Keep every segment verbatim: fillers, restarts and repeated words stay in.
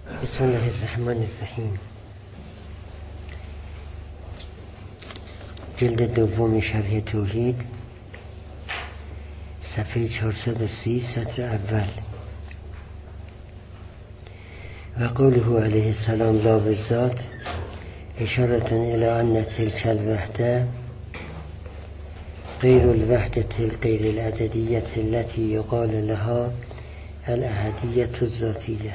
بسم الله الرحمن الرحیم. جلد دوم شرح توحید، صفحه چهارصد و سی، سطر اول. و قوله علیه السلام لا بالذات اشارة الى ان تلك الوحده غیر الوحده الغیر العددیه التي یقال لها الاحدیه الذاتیه.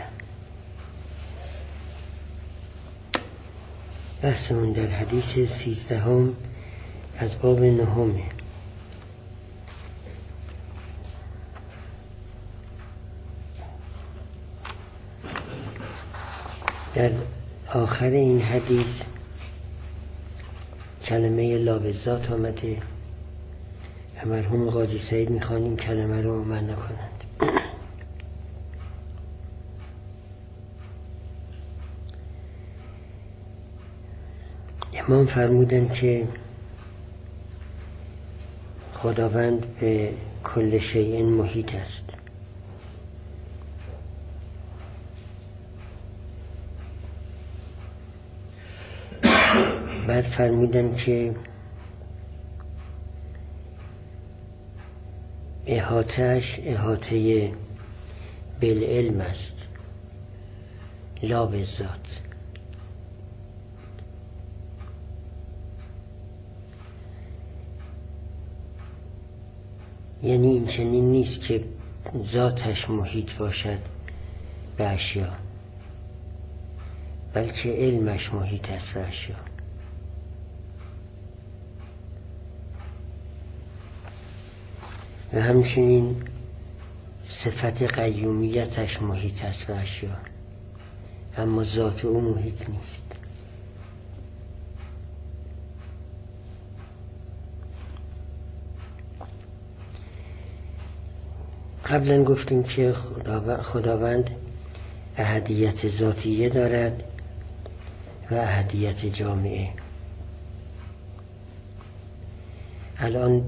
بحثمون در حدیث سیزدهم از باب نهمه. در آخر این حدیث کلمه لا بالذات آمده و مرحوم قاضی سعید میخوان این کلمه رو معنا کنند. امام فرمودند که خداوند به کل شیء محیط است. بعد فرمودند که احاطه‌اش احاطه بالعلم است، لا بالذات. یعنی این چنین نیست که ذاتش محیط باشد به اشیا، بلکه علمش محیط است به اشیا. و همچنین صفت قیومیتش محیط است به اشیا، اما ذات او محیط نیست. قبلا گفتیم که خداوند احدیت ذاتیه دارد و احدیت جامعه. الان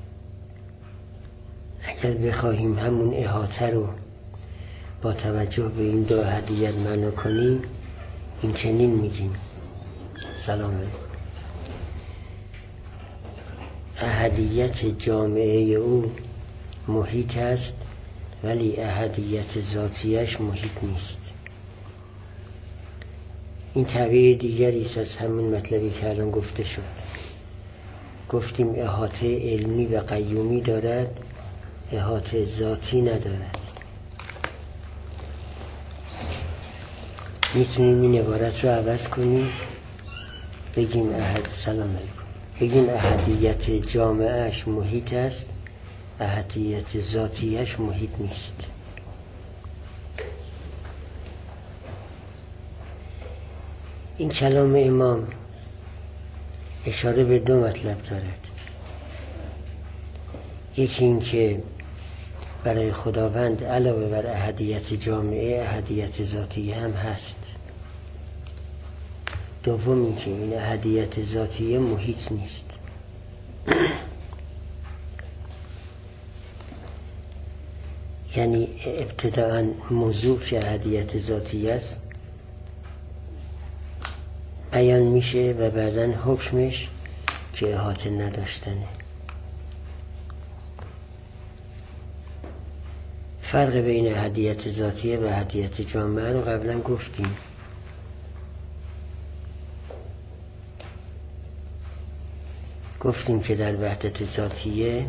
اگر بخواهیم همون احاطه رو با توجه به این دو احدیت معنا کنیم، این چنین میگیم: سلام علیکم. احدیت جامعه او محیط است، ولی احدیت ذاتیش محیط نیست. این تعبیر دیگری است از همین مطلبی که الان گفته شد. گفتیم احاطه علمی و قیومی دارد، احاطه ذاتی ندارد. میتونیم این عبارت رو عوض کنیم، بگیم احد سلام علیکم بگیم احدیت جامعهش محیط است، احدیت ذاتیش محیط نیست. این کلام امام اشاره به دو مطلب دارد. یکی این که برای خداوند علاوه بر احدیت جامعه احدیت ذاتیه هم هست. دوم این که این احدیت ذاتیه محیط نیست. یعنی ابتداءً موضوع که احدیت ذاتی است بیان میشه و بعداً حکمش که احاطه نداشتنه. فرق بین احدیت ذاتیه و احدیت جامعه رو قبلا گفتیم. گفتیم که در وحدت ذاتیه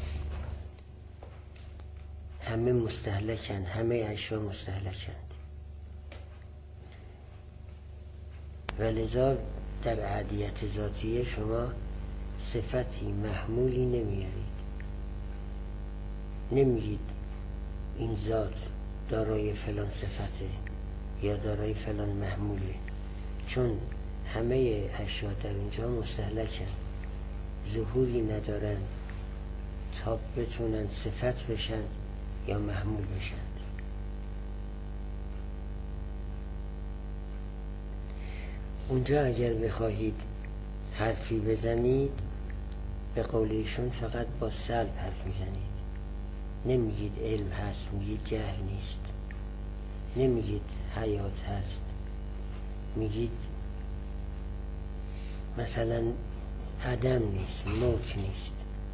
همه مستهلکن، همه اشیا مستهلکند، و لذا در احدیت ذاتیه شما صفتی محمولی نمیارید. نمیگید این ذات دارای فلان صفته یا دارای فلان محموله، چون همه اشیا در اینجا مستهلکن، ظهوری ندارن تا بتونن صفت بشن یا محمول بشند. اونجا اگر بخواهید حرفی بزنید، به قول ایشون فقط با سلب حرف میزنید. نمیگید علم هست، میگید جهل نیست. نمیگید حیات هست، میگید مثلا عدم نیست، موت نیست.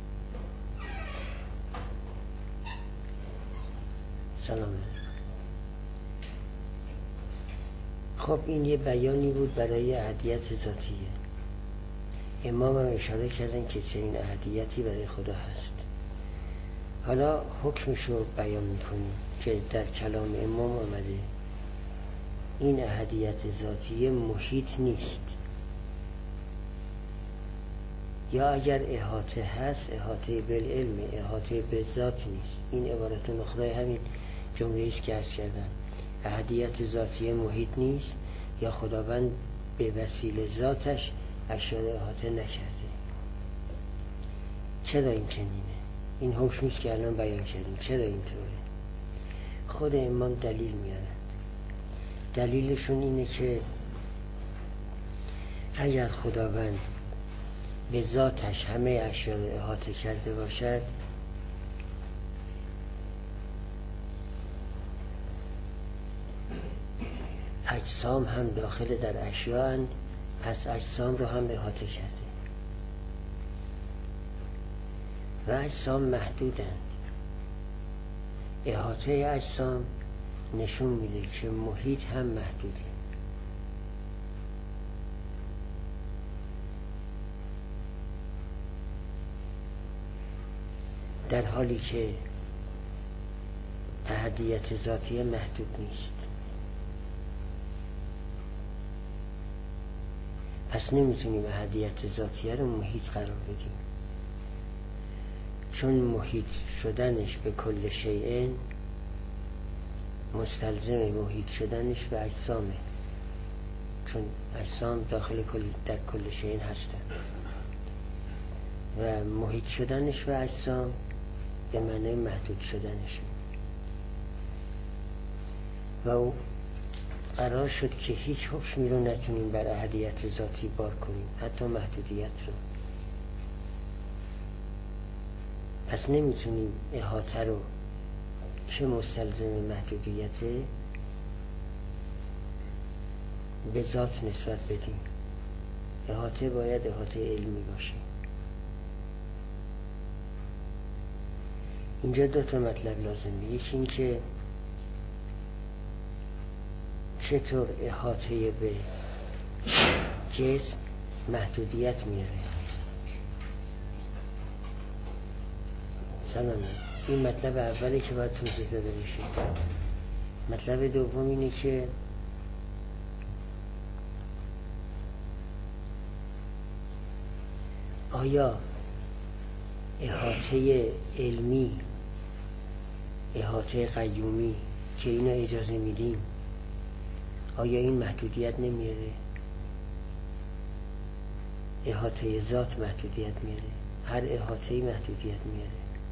سلام علیکم. خب این یه بیانی بود برای احدیت ذاتیه. امام هم اشاره کردن که چنین احدیتی برای خدا هست. حالا حکمشو بیان میکنیم که در کلام امام آمده این احدیت ذاتیه محیط نیست، یا اگر احاطه هست احاطه بالعلم، احاطه به ذات نیست. این عبارت نخبه همین جمله است که عرض کردم. احدیت ذاتیه محیط نیست یا خداوند به وسیله ذاتش اشیاء احاطه نکرده. چرا این چنینه؟ این حکمی است که الان بیان کردیم. چرا اینطوره؟ خود امام دلیل میارن. دلیلشون اینه که اگر خداوند به ذاتش همه اشیاء را احاطه کرده باشد، اجسام هم داخل در اشیاء اند، پس اجسام رو هم احاطه کرده و اجسام محدودند. احاطه اجسام نشون میده که محیط هم محدوده. در حالی که احدیت ذاتیه محدود نیست. پس نمیتونیم احدیت ذاتیه رو محیط قرار بدیم، چون محیط شدنش به کل شیء مستلزم محیط شدنش به اجسامه، چون اجسام داخل کل در کل شیء هستن و محیط شدنش به اجسام به معنی محدود شدنشه. و او قرار شد که هیچ حکمی رو نتونیم بر احدیت ذاتی بار کنیم، حتی محدودیت رو. پس نمیتونیم احاطه رو که مستلزم محدودیته به ذات نسبت بدیم. احاطه باید احاطه علمی باشه. اینجا دو تا مطلب لازمه. یکی این که چطور احاطه به جسم محدودیت میاره. سلام. این مطلب اولی که باید توضیح داده بشه. مطلب دوم اینه که آیا احاطه علمی، احاطه قیومی که اینا اجازه میدیم، آیا این محدودیت نمیاره؟ احاطه ذات محدودیت میاره. هر احاطه‌ای محدودیت میاره.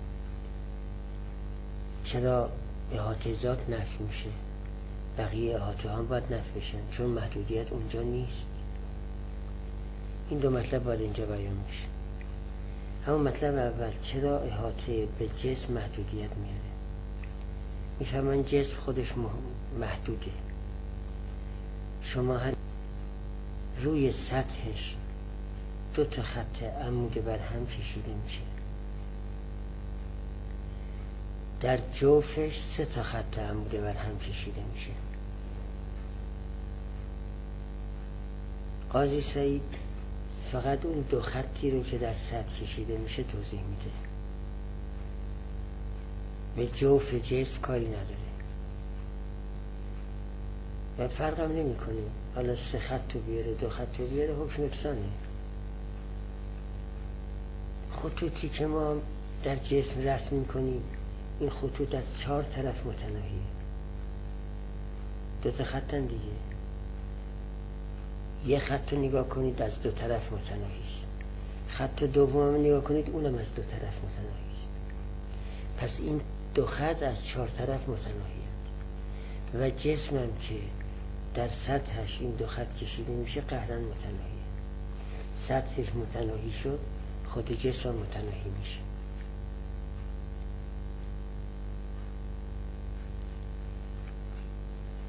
چرا احاطه ذات نفی میشه؟ بقیه احاطه هم باید نفی بشن، چون محدودیت اونجا نیست. این دو مطلب باید اینجا بیان میشه. اما مطلب اول، چرا احاطه به جسم محدودیت میاره؟ میفهمن جسم خودش محدوده. شما هر روی سطحش دو تا خط عمود بر هم کشیده میشه، در جوفش سه تا خط عمود بر هم کشیده میشه. قاضی سعید فقط اون دو خطی رو که در سطح کشیده میشه توضیح میده، به جوف جسم کاری نداره و فرقم نمی کنه. حالا سه خط رو بیاره، دو خط رو بیاره، حکم یکسانه. خطوطی که ما در جسم رسم میکنیم، این خطوط از چهار طرف متناهیه. دو تا خطن دیگه. یه خط رو نگاه کنید از دو طرف متناهیست، خط دوم نگاه کنید اونم از دو طرف متناهیست. پس این دو خط از چهار طرف متناهیند و جسمم که در سطحش این دو خط کشیده میشه قهرن متناهیه. سطحش متناهی شد، خود جسم متناهی میشه.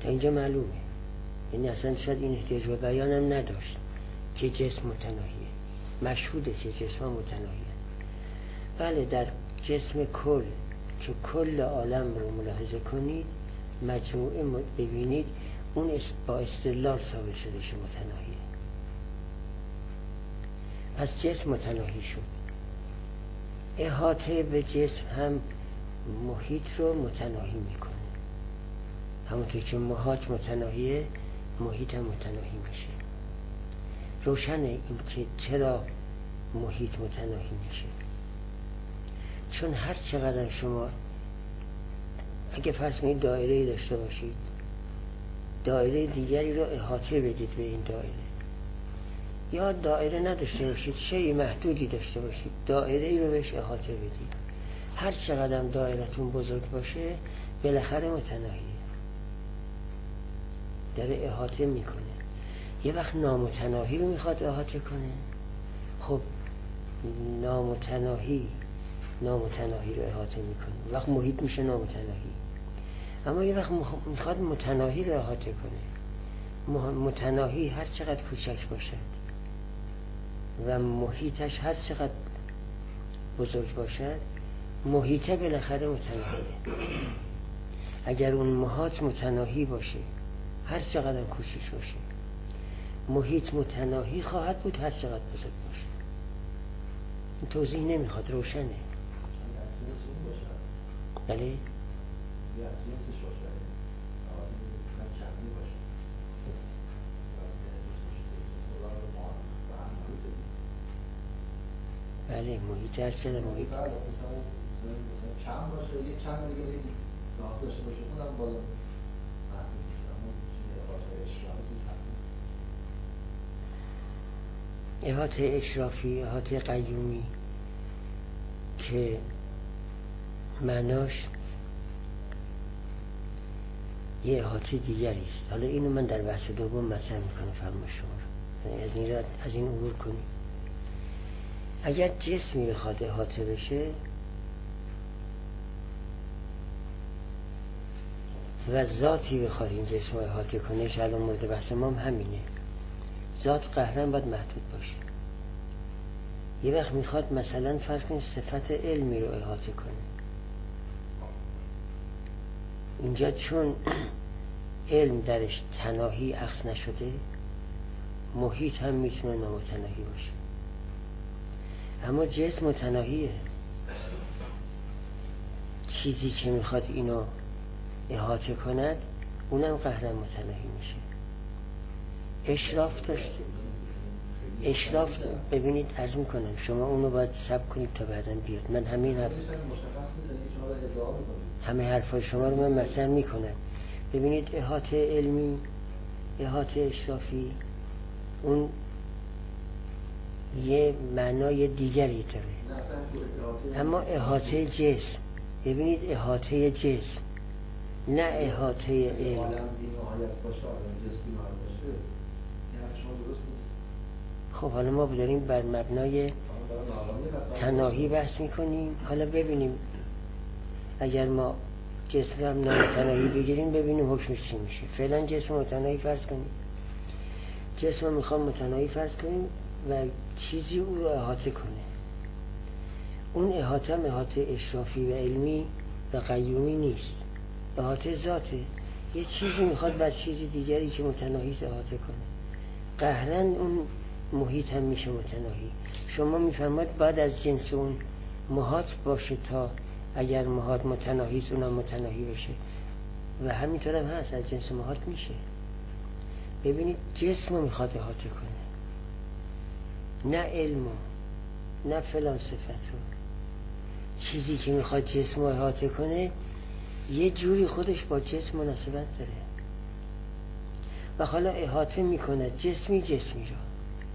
تا اینجا معلومه، یعنی اصلا شاید این احتیاج به بیانم نداشت که جسم متناهیه، مشهوده که جسم متناهیه. بله در جسم کل که کل عالم رو ملاحظه کنید، مجموعه ببینید، اون با استدلال ثابت شده که متناهیه. پس جسم متناهی شد. احاطه به جسم هم محیط رو متناهی میکنه. همونطور که محاط متناهیه، محیط هم متناهی میشه. روشنه این که چرا محیط متناهی میشه. چون هر چقدر شما اگه فرض کنید دایره‌ای داشته باشید، دایره دیگری رو احاطه بدید به این دایره، یا دایره نداشته باشید، شیء محدودی داشته باشید، دایره‌ای رو بهش احاطه بدید، هر چقدر دایره‌تون بزرگ باشه بالاخره متناهیه، داره احاطه میکنه. یه وقت نامتناهی رو میخواد احاطه کنه، خب نامتناهی نامتناهی رو احاطه میکنه، وقت محیط میشه نامتناهی. اما یه وقت میخواد متناهی رو احاطه کنه، متناهی هر چقدر کوچک باشد و محیطش هر چقدر بزرگ باشد، محیطه بالاخره متناهیه. اگر اون محاط متناهی باشه، هر چقدر کوچک باشه، محیط متناهی خواهد بود هر چقدر بزرگ باشه. این توضیح نمیخواد، روشنه. بله؟ بله محیط هر چقدر محیط چند باشه، یک چند دیگه به این ذات داشته باشه، اونم بالا محدود میشه. اما احاطه اشرافی، احاطه قیومی که معناش یه احاطه دیگری است. حالا اینو من در بحث دوم مطرح میکنم، فرمایش شما از این رد از این عبور کنیم. اگر جسمی بخواد احاطه بشه و ذاتی بخواد این جسم رو احاطه کنه، که الان مورد بحث ما هم همینه، ذات قهرن باید محدود باشه. یه وقت میخواد مثلا فرض کنید صفت علمی رو احاطه کنه، اینجا چون علم درش تناهی اخذ نشده، محیط هم میتونه نامتناهی باشه. اما جسم متناهیه، چیزی که میخواد اینو احاطه کند اونم قهرن متناهی میشه. اشراف داشته، اشراف ببینید عرض میکنم شما اونو باید صبر کنید تا بعداً بیاد. من همین حرف همه حرفای شما رو من مطرح میکنم. ببینید احاطه علمی، احاطه اشرافی، اون یه معنای دیگری داره. اما احاطه جسم، ببینید احاطه جسم نه احاطه علم. خب حالا ما داریم بر مبنای تناهی بحث میکنیم. حالا ببینیم اگر ما جسم هم نامتناهی بگیریم ببینیم حکمش چی میشه. فعلا جسم متناهی فرض کنیم، جسم رو میخوام متناهی فرض کنیم و چیزی او رو احاطه کنه. اون احاطه هم احاطه اشرافی و علمی و قیومی نیست، احاطه ذاته. یه چیزی میخواد بر چیزی دیگری که متناهی احاطه کنه، قهرن اون محیط هم میشه متناهی. شما میفرماید بعد از جنس اون محاط باشه تا اگر محاط متناهی است اونم متناهی بشه، و همینطور هم هست، از جنس محاط میشه. ببینید جسم رو میخواد احاطه کنه، نه علم نه فلان صفت رو. چیزی که میخواد جسم رو احاطه کنه یه جوری خودش با جسم مناسبت داره و حالا احاطه میکنه جسمی جسمی رو.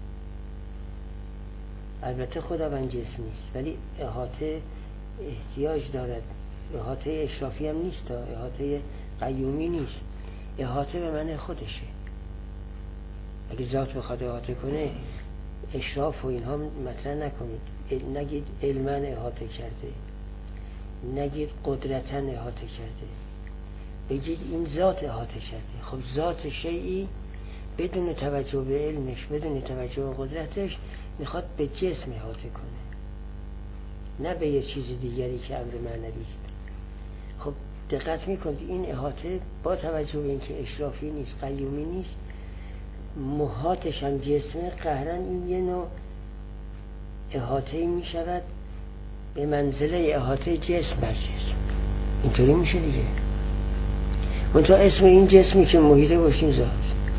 البته خداوند جسم نیست ولی احاطه احتیاج دارد. احاطه اشرافی هم نیست، احاطه قیومی نیست، احاطه به معنی خودشه. اگه ذات بخواد احاطه کنه اشراف و اینها مطرح نکنید، نگید علماً احاطه کرده، نگید قدرتاً احاطه کرده، بگید این ذات احاطه کرده. خب ذات شیئی بدون توجه به علمش، بدون توجه به قدرتش میخواد به جسم احاطه کنه، نه به یه چیز دیگری که امر معنوی است. خب دقت میکنید این احاطه با توجه به اینکه اشرافی نیست، قیومی نیست، محاطش هم جسمه، قهرن این یه نوع احاطه میشود به منزله احاطه جسم بر جسم. اینطوری میشه دیگه. منتها اسم این جسمی که محیطه باشیم ذات.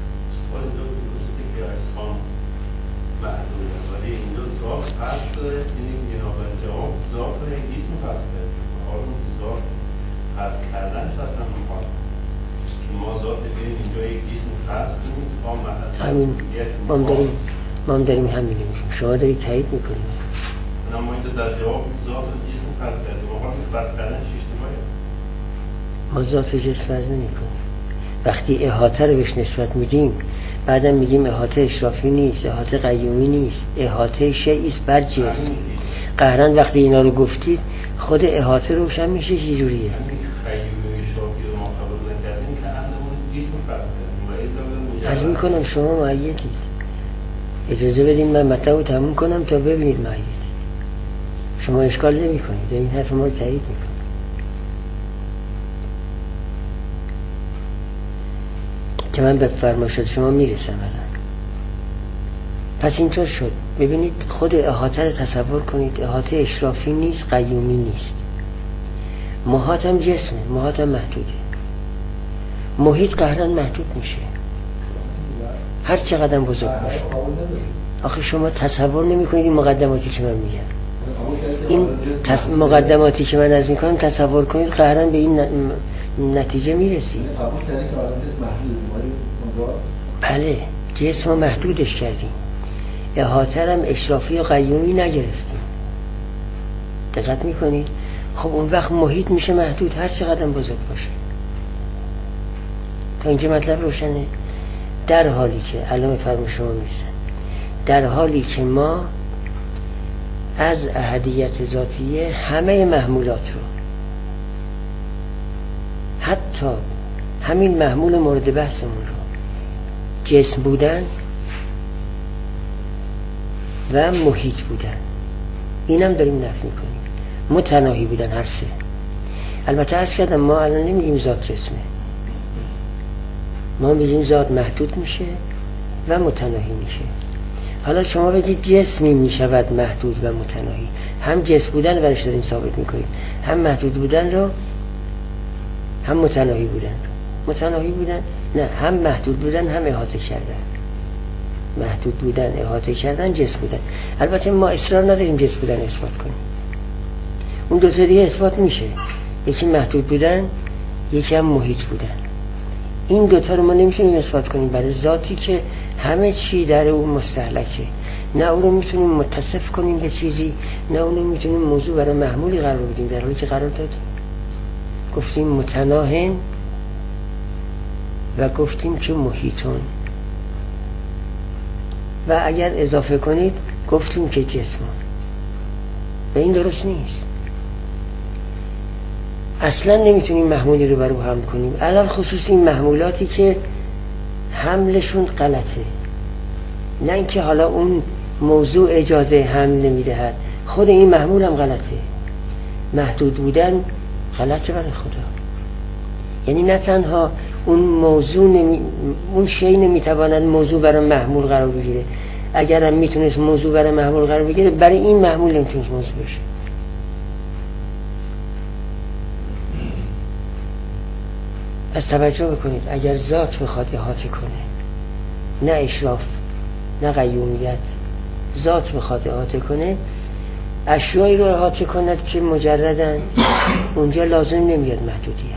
ولی اینجا ذات فرض داره، یعنی بنابراین جواب ذات رو یک اسم فرض کرده. حالا اون ذات فرض کردنش اصلا میخواد که ما ذات بریم اینجا یک اسم فرض کنیم تا محل همین ما هم داریم ما هم داریم همین میکنیم. شما دارید تایید میکنیم. اما اینجا در جواب ذات رو اسم فرض کرده. ما خواهد فرض کردنش اشتباهه. ما ذات جسم فرض نمیکنیم. وقتی احاطه رو بهش نسبت میدیم بعدم میگیم احاطه اشرافی نیست، احاطه قیومی نیست، احاطه شیئی است بر جسم. قهرن وقتی اینا رو گفتید خود احاطه روشن میشه چه جوریه؟ قیومی اشرافی رو ما قبول نکردیم که عندمون جسم فرض کردیم. عرض میکنم شما معیدید. اجازه بدین من مطلب رو تموم کنم تا ببینید معیدید. شما اشکال نمی کنید، این حرف ما رو تایید میکنید. که من به فرمایشات شما میرسم الان. پس اینطور شد. ببینید خود احاطه رو تصور کنید. احاطه اشرافی نیست، قیومی نیست. محاطم جسمه، محاطم محدوده. محیط قهرن محدود میشه هر چقدر بزرگ باشه. آخه شما تصور نمی کنید این مقدماتی که من میگم، این تص... مقدماتی که من از میکنم تصور کنید قهرن به این ن... نتیجه میرسید. بله جسم رو محدودش کردیم، احاطه هم اشرافی و قیومی نگرفتیم. دقت میکنید؟ خب اون وقت محیط میشه محدود هر چقدر بزرگ باشه. تا اینجا مطلب روشنه. در حالی که علامه فرمون شما میرسن، در حالی که ما از احدیت ذاتیه همه محمولات رو، حتی همین محمول مورد بحثمون رو، جسم بودن و محیط بودن، اینم داریم نفی میکنیم. متناهی بودن هر سه. البته عرض کردم ما الان نمیگیم ذات جسمه، ما میگیم ذات محدود میشه و متناهی میشه. حالا شما بگید جسمی میشود محدود و متناهی، هم جسم بودن رو برش داریم ثابت میکنیم، هم محدود بودن رو، هم متناهی بودن. متناهی بودن نه، هم محدود بودن هم احاطه کردن. محدود بودن، احاطه کردن، جسم بودن. البته ما اصرار نداریم جسم بودن اثبات کنیم، اون دو تا دیگه اثبات میشه، یکی محدود بودن یکی هم محیط بودن. این دوتا رو ما نمیتونیم اثبات کنیم برای ذاتی که همه چی در اون مستهلکه. نه اون رو میتونیم متصف کنیم به چیزی، نه اون رو میتونیم موضوع برای محمولی قرار بدیم، در حالی که قرار دادیم. گفتیم متناهن و گفتیم که محیطون، و اگر اضافه کنید گفتیم که جسمون. و این درست نیست. اصلا نمیتونیم محمولی رو بر او حمل کنیم، علل خصوص این محمولاتی که حملشون غلطه. نه اینکه حالا اون موضوع اجازه حمل نمیدهد، خود این محمول هم غلطه. محدود بودن غلطه برای خدا. یعنی نه تنها اون موضوع نمی... اون شی نمیتواند موضوع برای محمول قرار بگیره، اگر هم میتونست موضوع برای محمول قرار بگیره، برای این محمول نمیتونست موضوع بشه. پس توجه بکنید، اگر ذات بخواد احاطه کنه، نه اشراف نه قیومیت، ذات بخواد احاطه کنه، اشیایی رو احاطه کند که مجردن، اونجا لازم نمیاد محدودیت.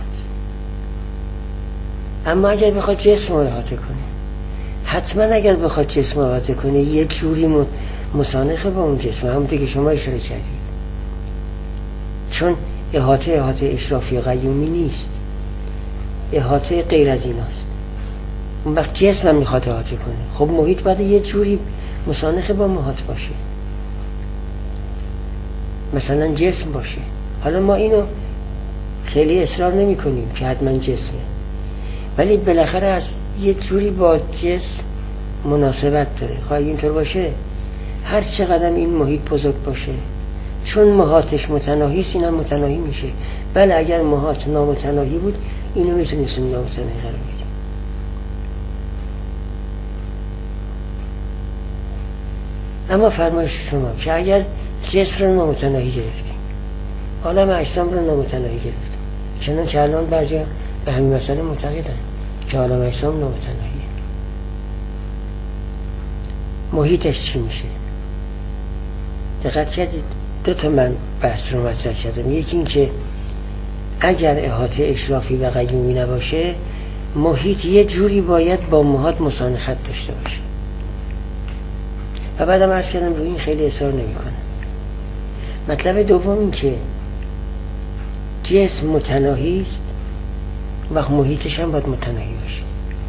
اما اگر بخواد جسم رو احاطه کنه، حتما اگر بخواد جسم رو احاطه کنه یه جوری مسانخه با اون جسم، همونطور که شما اشاره کردید. چون احاطه احاطه اشرافی قیومی نیست، احاطه غیر از این هست. اون وقت جسم هم میخواد احاطه کنه، خب محیط باید یه جوری مسانخه با محیط باشه، مثلا جسم باشه. حالا ما اینو خیلی اصرار نمی کنیم که حتما جسمه، ولی بالاخره از یه جوری با جسم مناسبت داره. خواهی اینطور باشه هر چقدر این محیط بزرگ باشه، چون محاطش متناهی است این هم متناهی میشه. بله اگر محاط نامتناهی بود اینو میتونستیم نامتناهی قرار بدیم. اما فرمایش شما که اگر جسم رو نامتناهی گرفتیم، عالم اجسام رو نامتناهی گرفتیم، چنانچه الان بعضی به همین مسئله معتقدن که عالم اجسام نامتناهیه، محیطش چی میشه؟ دقت کردید دو تا من بحث رو مطرح کردم. یکی این که اگر احاطه اشرافی و قیومی نباشه، محیط یه جوری باید با محاط مسانخت داشته باشه. و بعدم عرض کردم روی این خیلی اصرار نمی کنم. مطلب دوم این که جسم متناهی است و محیطش هم باید متناهی باشه.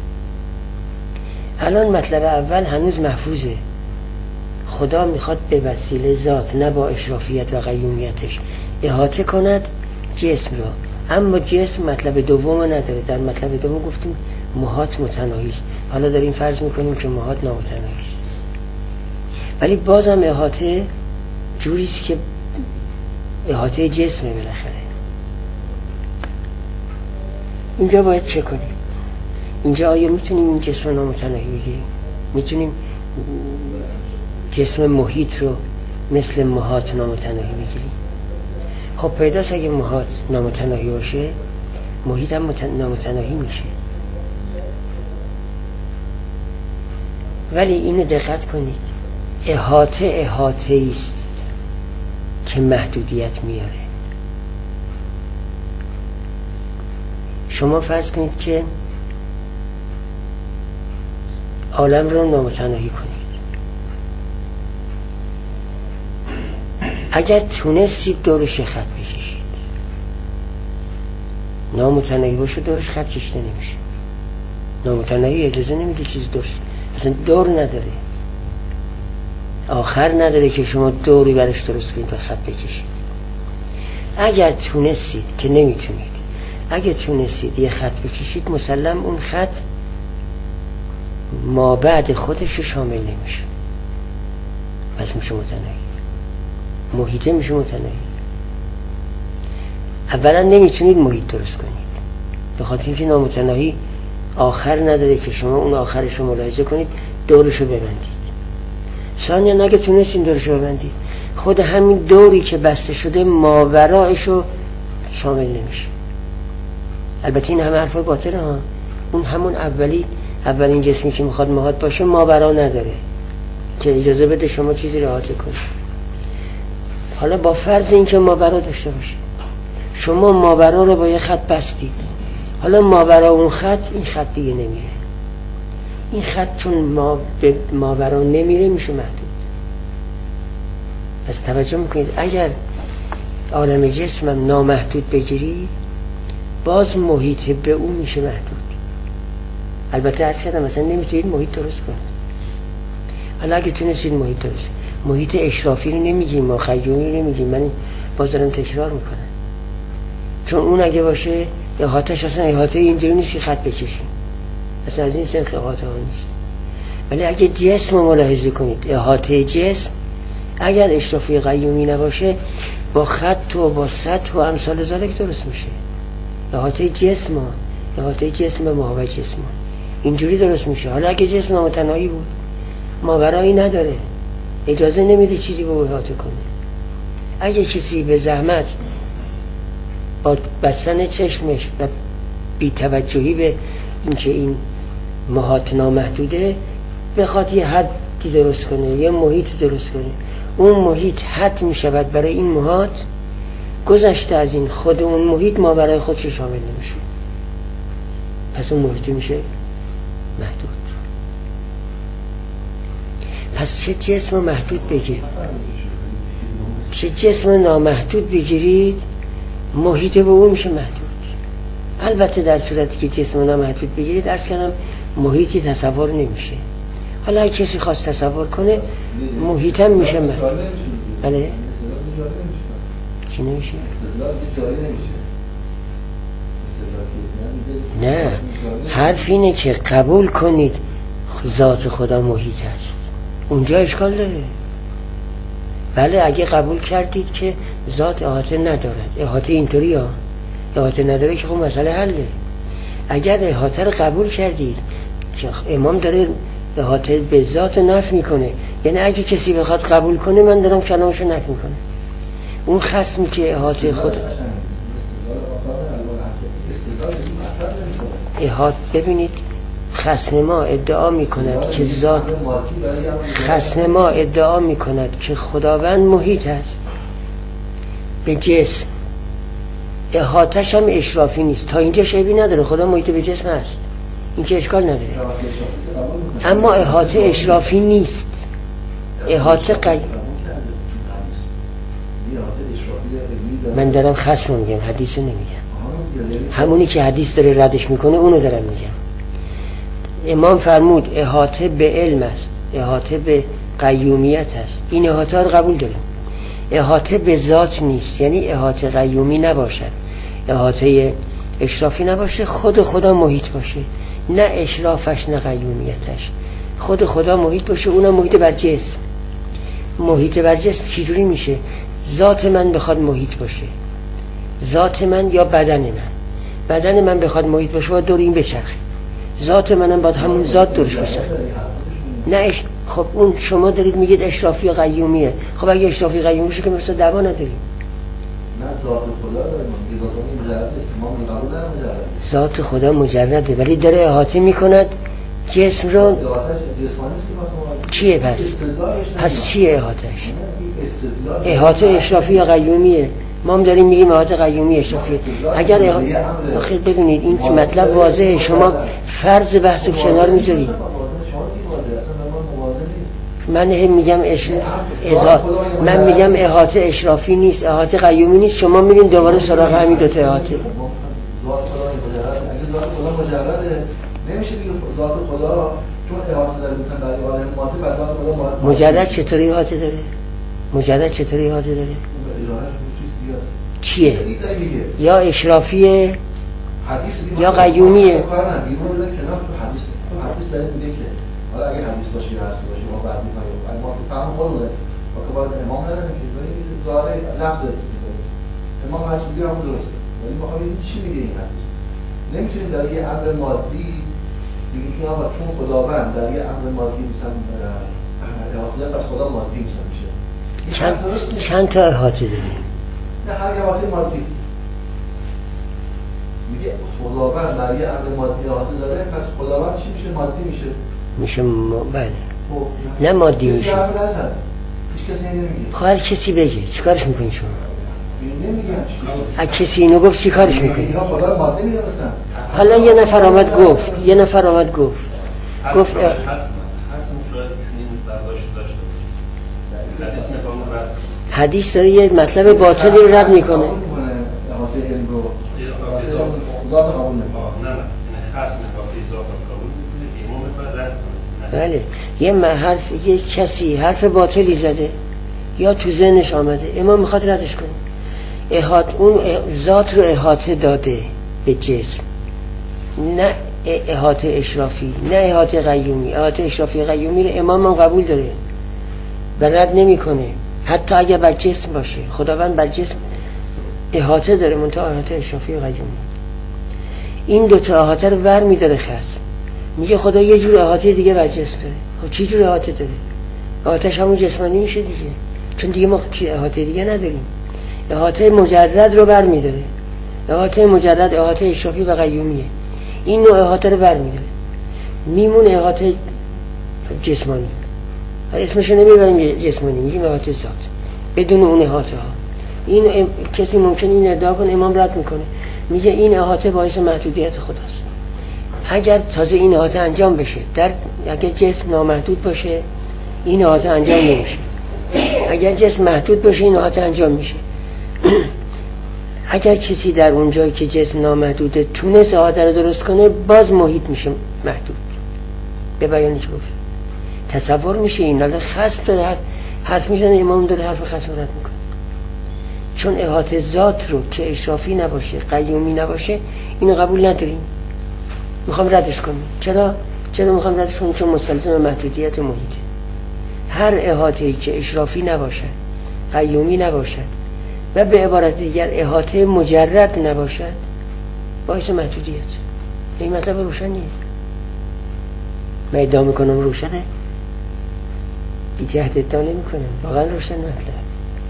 الان مطلب اول هنوز محفوظه. خدا میخواد به وسیله ذات نه با اشرافیت و قیومیتش احاطه کند جسم را، اما جسم مطلب دوم نداره. در مطلب دوم گفتیم محاط متناهی است، حالا داریم فرض میکنیم که محاط نامتناهی است، ولی بازم احاطه جوری است که احاطه جسمه. بالاخره اینجا باید چه کنیم؟ اینجا آیا میتونیم این جسم رو نامتناهی بگیریم؟ میتونیم جسم محیط رو مثل محاط نامتناهی بگیریم؟ خب پیداست اگه محاط نامتناهی باشه محیط هم نامتناهی میشه. ولی اینو دقت کنید، احاطه احاطه است که محدودیت میاره. شما فرض کنید که عالم رو نامتناهی کنید. اگر تونستید دورش خط بکشید، نامتناهی باشه دورش خط کشیده نمیشه. نامتناهی اجازه نمیده چیزی دورش اصلا دور نداره، آخر نداره که شما دوری برش درست کنید و خط بکشید. اگر تونستید که نمیتونید، اگر تونستید یه خط بکشید مسلم اون خط ما بعد خودش شامل نمیشه، پس میشه متناهی. محیطه میشه متناهی. اولا نمیتونید محیط درست کنید به خاطر اینکه نامتناهی آخر نداره که شما اون آخرش رو ملاحظه کنید دورش رو ببندید. ثانیا اگه تونستین دورش رو ببندید، خود همین دوری که بسته شده ماورایش رو شامل نمیشه. البته این همه حرفای باطله ها. اون همون اولی اولین جسمی که میخواد محاط باشه ماورا نداره که اجازه بده شما چیزی رو احاطه کنید. حالا با فرض اینکه ماورا داشته باشه، شما ماورا رو با یه خط بستید، حالا ماورا اون خط این خط دیگه نمیره. این خط چون ما به ماورا نمیره میشه محدود. پس توجه میکنید اگر عالم جسمم نامحدود بگیرید باز محیط به اون میشه محدود. البته عرض کردم مثلا نمیتونید محیط درست کنید. حالا اگه تونستید محیط درست، محیط اشرافی رو نمیگیم، ما قیومی رو نمیگیم، من باز دارم تکرار میکنم، چون اون اگه باشه احاطه‌اش اصلا احاطه اینجوری نیست که خط بکشیم، اصلا از این سنخ احاطه ها نیست. ولی اگه جسم رو ملاحظه کنید، احاطه جسم اگر اشرافی قیومی نباشه با خط و با سطح و امثال ذالک درست میشه. احاطه جسم ها احاطه جسم به ماهوی جسم ها اینجوری درست میشه. حالا اگه جسم نامتناهی بود ماورایی نداره، اجازه نمیده چیزی با احاطه کنه. اگه کسی به زحمت با بستن چشمش و بی توجهی به اینکه این محاط نامحدوده بخواد یه حدی درست کنه، یه محیط درست کنه، اون محیط حد میشود برای این محاط، گذشته از این خود اون محیط ما برای خودش شامل نمیشه، پس اون محیط میشه محدود. پس چه جسم محدود بگیرید، چه جسم نامحدود بگیرید، محیط به اون میشه محدود. البته در صورتی که جسم نامحدود بگیرید عرض کردم محیطی تصور نمیشه. حالا اگه کسی خواست تصور کنه محیط هم میشه محدود. بله چی نمیشه؟ نه، حرف اینه که قبول کنید ذات خدا محیط است، اونجا اشکال داره. بله اگه قبول کردید که ذات احاطه ندارد، احاطه اینطوری ها، احاطه نداره که خب مسئله حله. اگر احاطه رو قبول کردید که امام داره احاطه به ذات نفی میکنه، یعنی اگه کسی بخواد قبول کنه من دارم کلامشو نفی میکنه. اون خصمی که احاطه خود احاطه، ببینید خصم ما ادعا میکند که ذات، خصم ما ادعا میکند که خداوند محیط است به جسم، احاطه‌ش هم اشرافی نیست. تا اینجا شیبی نداره، خدا محیط به جسم است، این که اشکال نداره. اما احاطه اشرافی نیست، احاطه قی... من دارم خصم میگم، حدیث رو نمیگم. همونی که حدیث داره ردش میکنه اونو دارم میگم. امام فرمود احاطه به علم است، احاطه به قیومیت است. این احاطه رو قبول داریم. احاطه به ذات نیست، یعنی احاطه قیومی نباشد، احاطه اشرافی نباشه، خود خدا محیط باشه، نه اشرافش نه قیومیتش، خود خدا محیط باشه، اونم محیط بر جسم. محیط بر جسم چجوری میشه؟ ذات من بخواد محیط باشه، ذات من یا بدن من، بدن من بخواد محیط باشه باید دور این بچرخه، ذات منم باید همون ذات دورش بچرخه. نه اش... خب اون شما دارید میگید اشرافی قیومیه، خب اگه اشرافی قیومی باشه که مثلا دعوا نداریم. نه ذات خدا داریم، ذات مجرد امام قبول داره، مجرد ذات خدا مجرده ولی داره احاطه میکند جسم رو. چیه پس؟ پس چیه احاطهش؟ احاطه اشرافی یا قیومیه؟ ما هم داریم میگیم احاطه قیومی اشرافی. اگر احاطه ببینید این که مطلب واضحه، شما فرض بحث کنار میذارید. من هم میگم اش... ازا... من میگم احاطه اشرافی نیست، احاطه قیومی نیست، شما میرین دوباره سراغ همین دو تا احاطه. ذات خدا مجرد، اگه ذات خدا مجرده نمیشه دیگه ذات خدا چون احاطه داره مثلا برای عالم ماده، بعد ذات خدا مجرد چطوری احاطه داره؟ مجرد چطوری احاطه داره؟ چیه؟ یا اشرافیه یا قیومیه؟ حدیث داره میگه که حالا اگه حدیث باشه یا حرفی باشه ما بعد می‌فهمیم، ما فهم قوله با کبار امام نداریم که ولی داره لفظ داره امام هر چی میگه همون درسته، ولی ما خواهیم چی میگه این حدیث؟ نمیتونیم در یه امر مادی بگیم که آقا چون خداوند در یه امر مادی مثلا احاطه پس خدا مادی مثلا میشه. چند چند تا احاطه داریم؟ نه هر احاطه مادی میگه خداوند در یه امر مادی احاطه داره، پس خداوند چی میشه؟ مادی میشه. میشه ما... بله نه مادی میشه. کسی حرف نزد، هیچ کسی نمیگه. خب هر کسی بگه چیکارش میکنی شما؟ نمیگم. اگه کسی اینو گفت چیکارش میکنی؟ اینا خدا ماده میگفتن. حالا یه نفر آمد گفت، یه نفر آمد گفت گفت حسن حسن شاید چنین برداشت داشته باشه. حدیث نگاه رد، حدیث داره یه مطلب باطلی رو رد میکنه. احاطه علم رو ذات قبول نمیکنه. نه نه این خاص نگاهی ذات قبول میکنه، امام بعد رد کنه. بله یه حرف، یه کسی حرف باطلی زده یا تو ذهنش آمده، امام میخواد ردش کنه. احاطه اون ذات رو احاطه داده به جسم، نه احاطه اشرافی نه احاطه قیومی. احاطه اشرافی قیومی رو امام هم قبول داره و رد نمیکنه، حتی اگه بر جسم باشه. خداوند بر جسم احاطه داره، منتها احاطه اشرافی قیومی. این دو تا احاطه رو ور میداره خصم، میگه خدا یه جور احاطه دیگه بر جسم داره. خب چی جور احاطه داره؟ احاطه‌ش همون جسمانی میشه دیگه، چون دیگه ما احاطه دیگه نداریم. احاطه مجرد رو بر میداره، احاطه مجرد احاطه اشرافی و قیومیه. این نوع احاطه رو بر میداره، میمونه احاطه جسمانی. اسمش رو نمیبریم جسمانی، میگیم احاطه ذات بدون اون احاطه ها. این ام... کسی ممکن این ادعا کنه، امام رد میکنه، میگه این احاطه باعث محدودیت خداست. اگر تازه این احاطه انجام بشه، در اگر جسم نامحدود باشه این احاطه انجام نمیشه، اگر جسم محدود باشه این احاطه انجام میشه. اگر کسی در اون جایی که جسم نامحدوده تونست احاطه رو درست کنه، باز محیط میشه محدود. به بیانی که گفت تصور میشه این، حالا خصم داره حرف, حرف میزنه، امام داره حرف خصم رد میکنه. چون احاطه ذات رو که اشرافی نباشه قیومی نباشه این قبول نداریم، میخوام ردش کنیم. چرا؟ چرا میخوام ردش کنیم؟ چون مستلزم محدودیت محیطه. هر احاطه‌ای که اشرافی نباشد قیومی نباشد و به عبارت دیگر احاطه مجرد نباشد باعث محدودیت. این مطلب روشنیه. من ادعا میکنم روشنه، بی جهد ادعا نمیکنم، واقعا روشن مطلب.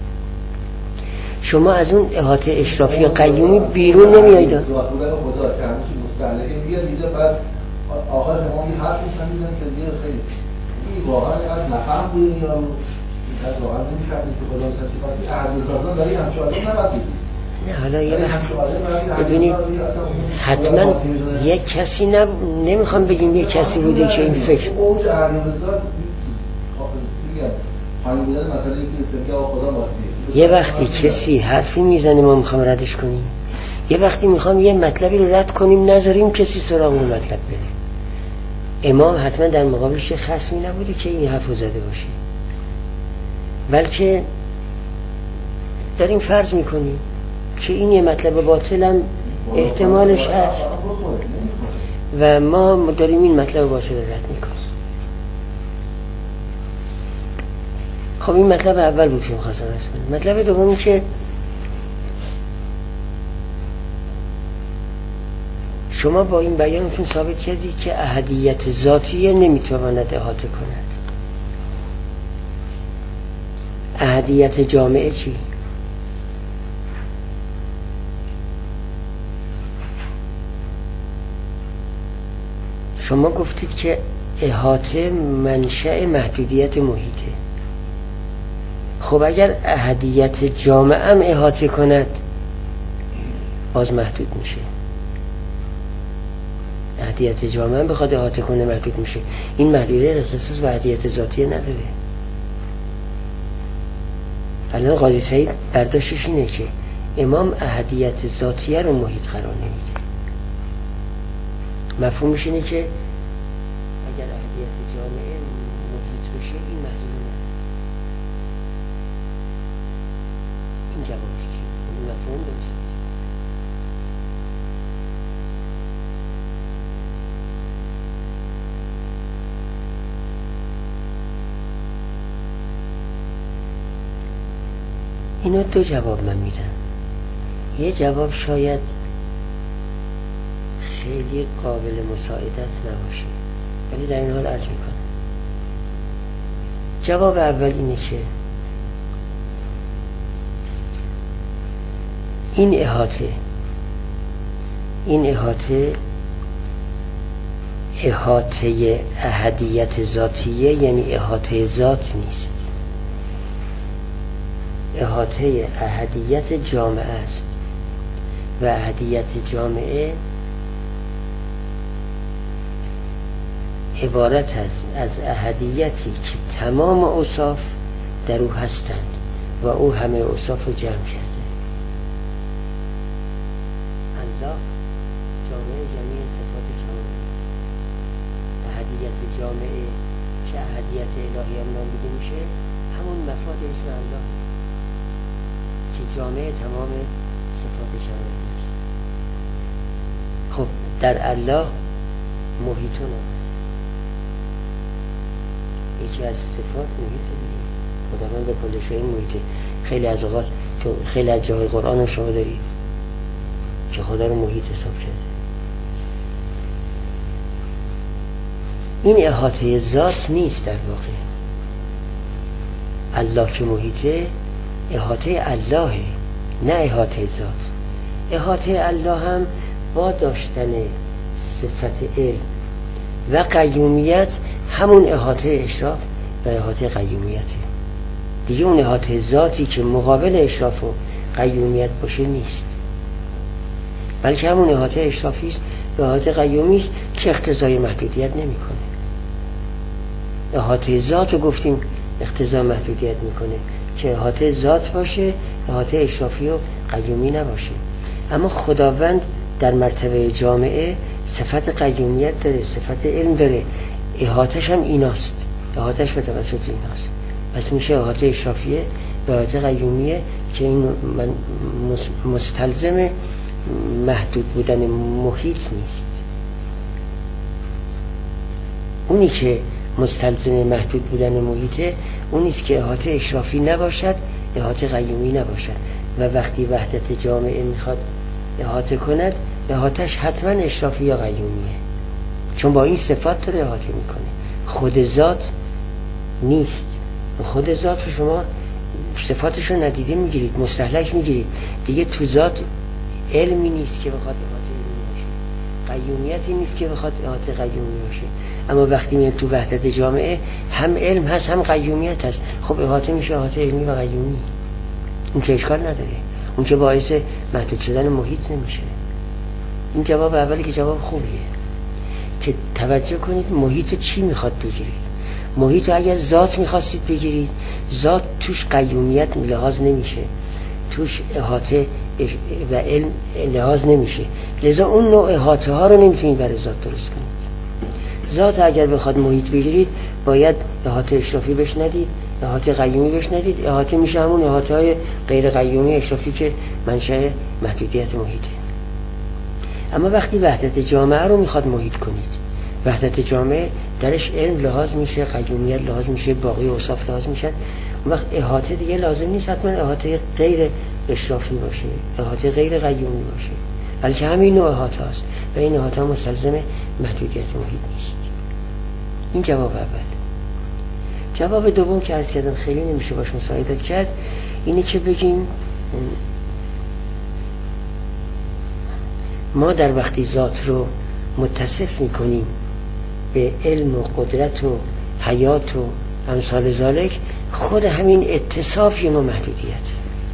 شما از اون احاطه اشرافی یا قیومی بیرون نمیایید. ذات بودن خدا که همیشه مستعلقه میاد اینجا، بعد آخر امام یه حرف میزنه میزنه که دیگه خیلی این واقعا اینقدر نفهم بوده این یارو، اینقدر واقعا نمی‌فهمید که خدا صفاتی اهل ذاتان داره همچون آدم نباید. نه حالا یه وقت ببینید حتما یک کسی نب... نمیخوام بگیم یک کسی بوده که این فکر اوج اهل ذات پایین بودن مسئله که خدا مادیه. یه وقتی کسی حرفی میزنه ما میخوام ردش کنیم، یه وقتی میخوام یه مطلبی رو رد کنیم نذاریم کسی سراغ اون مطلب بره. امام حتما در مقابلش خصمی نبوده که این حرف رو زده باشه، بلکه داریم فرض میکنیم که این یه مطلب باطل هم احتمالش هست و ما داریم این مطلب باطل رو رد میکنیم. خب این مطلب اول بود که می‌خواستم عرض کنم. مطلب دومی که شما با این بیانتون ثابت کردید که احدیت ذاتیه نمیتواند احاطه کند. احدیت جامعه چی؟ شما گفتید که احاطه منشأ محدودیت محیطه. خب اگر احدیت جامعه هم احاطه کند باز محدود میشه. احدیت جامعه هم بخواد احاطه کنه محدود میشه. این محدودیت اختصاص به احدیت ذاتیه نداره. الان قاضی سعید برداشتش اینه که امام احدیت ذاتیه رو محیط قرار نمیده. مفهومش اینه که اگر احدیت جامعه محیط بشه این محدود نداره. این جوابش چیه؟ این مفهوم درست. اینو دو جواب من میدم. یه جواب شاید خیلی قابل مساعدت نباشه ولی در این حال عرض میکنم. جواب اول اینه که این احاطه این احاطه احاطه احدیت ذاتیه، یعنی احاطه ذات نیست، احاطه احدیت جامعه است و احدیت جامعه عبارت است از احدیتی که تمام اوصاف در او هستند و او همه اوصاف رو جمع کرده. الله جامعه جمعی صفات کمالی است. احدیت جامعه که احدیت الهی هم نامیده میشه همون مفاد اسم الله که جامعه تمام صفات کمالی است. خب در الله محیطون است. یکی از صفات محیطه دیگه. خداوند به کل شیء محیطه. خیلی از اوقات تو خیلی از جاهای قرآن هم شما دارید که خدا رو محیط حساب کرده. این احاطه ذات نیست در واقع. الله که محیطه احاطه اللهه، نه احاطه ذات. احاطه الله هم با داشتن صفت علم و قیومیت همون احاطه اشراف و احاطه قیومیته دیگه. اون احاطه ذاتی که مقابل اشراف و قیومیت باشه نیست، بلکه همون احاطه اشرافی است و احاطه قیومی است که اقتضای محدودیت نمیکنه. احاطه ذات رو گفتیم اقتضای محدودیت میکنه که احاطه ذات باشه، احاطه اشرافی و قیومی نباشه. اما خداوند در مرتبه جامعه صفت قیومیت داره، صفت علم داره، احاطه‌ش هم ایناست، احاطه‌ش به توسط ایناست. پس میشه احاطه اشرافیه به احاطه قیومیه که این مستلزم محدود بودن محیط نیست. اونی که مستلزم محدود بودن محیطه اونیست که احاطه اشرافی نباشد، احاطه قیومی نباشد. و وقتی وحدت جامعه میخواد احاطه کند، احاطهش حتما اشرافی یا قیومیه، چون با این صفات داره احاطه میکنه. خود ذات نیست. خود ذات رو شما صفاتش رو ندیده میگیرید، مستهلک میگیرید دیگه. تو ذات علمی نیست که بخواد احاطه علمی باشه، قیومیتی نیست که بخواد احاطه قیومی باشه. اما وقتی میاد تو وحدت جامعه هم علم هست هم قیومیت هست، خب احاطه میشه احاطه علمی و قیومی. اون که اشکال نداره، اون که باعث محدود شدن محیط نمیشه. این جواب اولی که جواب خوبیه که توجه کنید محیط چی میخواد بگیرید. محیط اگر ذات میخواستید بگیرید، ذات توش قیومیت لحاظ نمیشه، توش احاطه و علم لحاظ نمیشه، لذا اون نوع احاطه ها رو نمیتونید برای ذات درست کنید. ذات اگر بخواد محیط بگیرید باید احاطه اشرافی بش ندید، احاطه قیومی بش ندید. احاطه میشه همون احاطه های غیر قیومی اشرافی که منشأ محدودیت محیطه. اما وقتی وحدت جامعه رو میخواد محیط کنید، وحدت جامعه درش علم لحاظ میشه، قیومیت لحاظ میشه، باقی اوصاف لحاظ میشن. اون وقت احاطه دیگه لازم نیست حتما احاطه غیر اشرافی باشه، احاطه غیر قیومی باشه، بلکه همین نوع احاطه است و این احاطه مستلزم محدودیت محیط نیست. این جواب اول. جواب دوم که عرض کردم خیلی نمیشه باش مساعدت کرد، اینه که بگیم ما در وقتی ذات رو متصف میکنیم به علم و قدرت و حیات و امثال ذالک، خود همین اتصاف یه نوع محدودیت.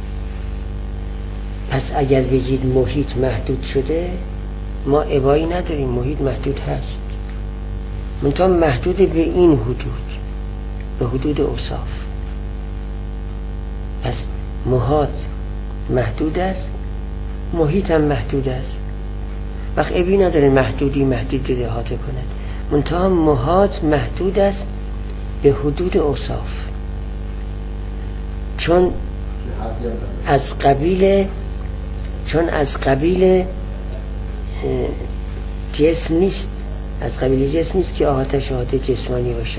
پس اگر بگید محیط محدود شده، ما ابایی نداریم، محیط محدود هست، منتها محدود به این حدود، به حدود اوصاف. پس محاط محدود است، محیط هم محدود است. وقت ابی نداره محدودی محدود رو احاطه کند، منتها محاط محدود است به حدود اوصاف، چون از قبیل چون از قبیل جسم نیست، از قبیل جسم نیست که احاطه‌اش احاطه جسمانی باشد.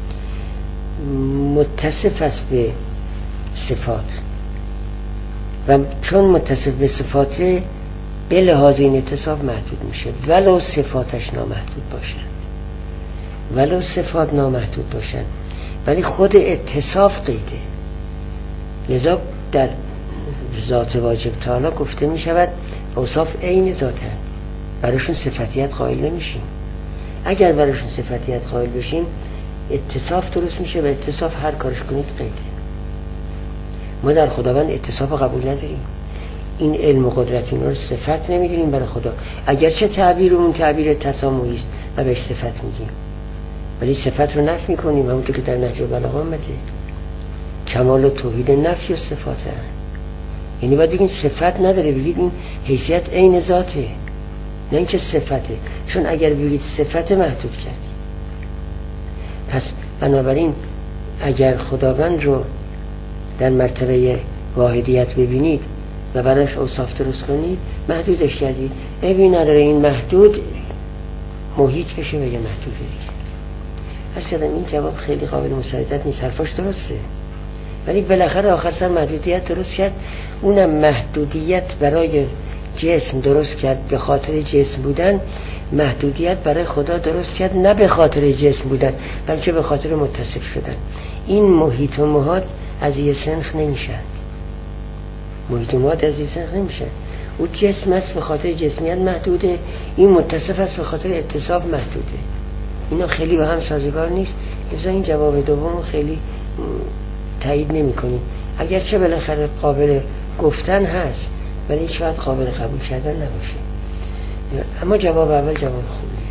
متصف است به صفات و چون متصف به صفاته به لحاظ این اتصاف محدود میشه، ولو صفاتش نامحدود باشند، ولو صفات نامحدود باشند، ولی خود اتصاف قیده. لذا در ذات واجب تعالی گفته میشود اوصاف عین ذاتند، براشون صفتیت قائل نمیشیم. اگر براشون صفتیت قائل بشیم اتصاف درست میشه و اتصاف هر کارش کنید قیده. ما در خداوند اتصاف قبول نداریم. این علم و قدرت اینا رو صفت نمیدونیم برای خدا، اگرچه تعبیر اون تعبیر تسامحی است و بهش صفت میگیم، ولی صفت رو نفی میکنیم، همونطور که در نهج البلاغه آمده. کمال و توحید نفی و صفاته، یعنی باید بگین صفت نداره، بگید این حیثیت عین ذاته، نه اینکه صفته، چون اگر بگید صفت محدود کردی. پس بنابراین اگر خداوند رو در مرتبه واحدیت ببینید و براش اوصاف درست کنید، محدودش کردید. عیبی نداره این محدود محیط بشه و یه محدود دیگه. هر چقدر این جواب خیلی قابل مساعدت نیست، حرفاش درسته، ولی بالاخره آخر سر محدودیت درست کرد. اونم محدودیت برای جسم درست کرد به خاطر جسم بودن، محدودیت برای خدا درست کرد نه به خاطر جسم بودن بلکه به خاطر متصف شدن. این محیط و محاط از یه سنخ نمیشن، محیط و محاط از یه سنخ نمیشن. او جسم است به خاطر جسمیت محدوده، این متصف است به خاطر اتصاف محدوده. اینا خیلی با هم سازگار نیست، لذا این جواب دوم خیلی تایید نمی کنیم، اگرچه بالاخره قابل گفتن هست ولی شاید قابل قبول کردن نباشه. اما جواب اول جواب خوبیه.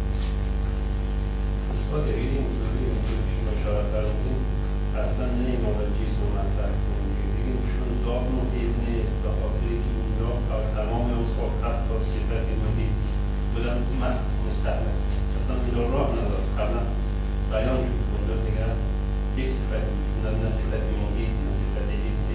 استاد اگه این دوری شما اشاره فرمودین اصلا نمی‌مونه جسم و منطق کنیم، بگیم چون ذات محیط نیست به خاطر که اونجا تمام اوصاف حتی صفت محیط بودن مستقل اصلا اونجا راه نداشت. قبلا بیان شد اونجا دیگر یک صفت بودن، نه صفت محیط نه صفت دید،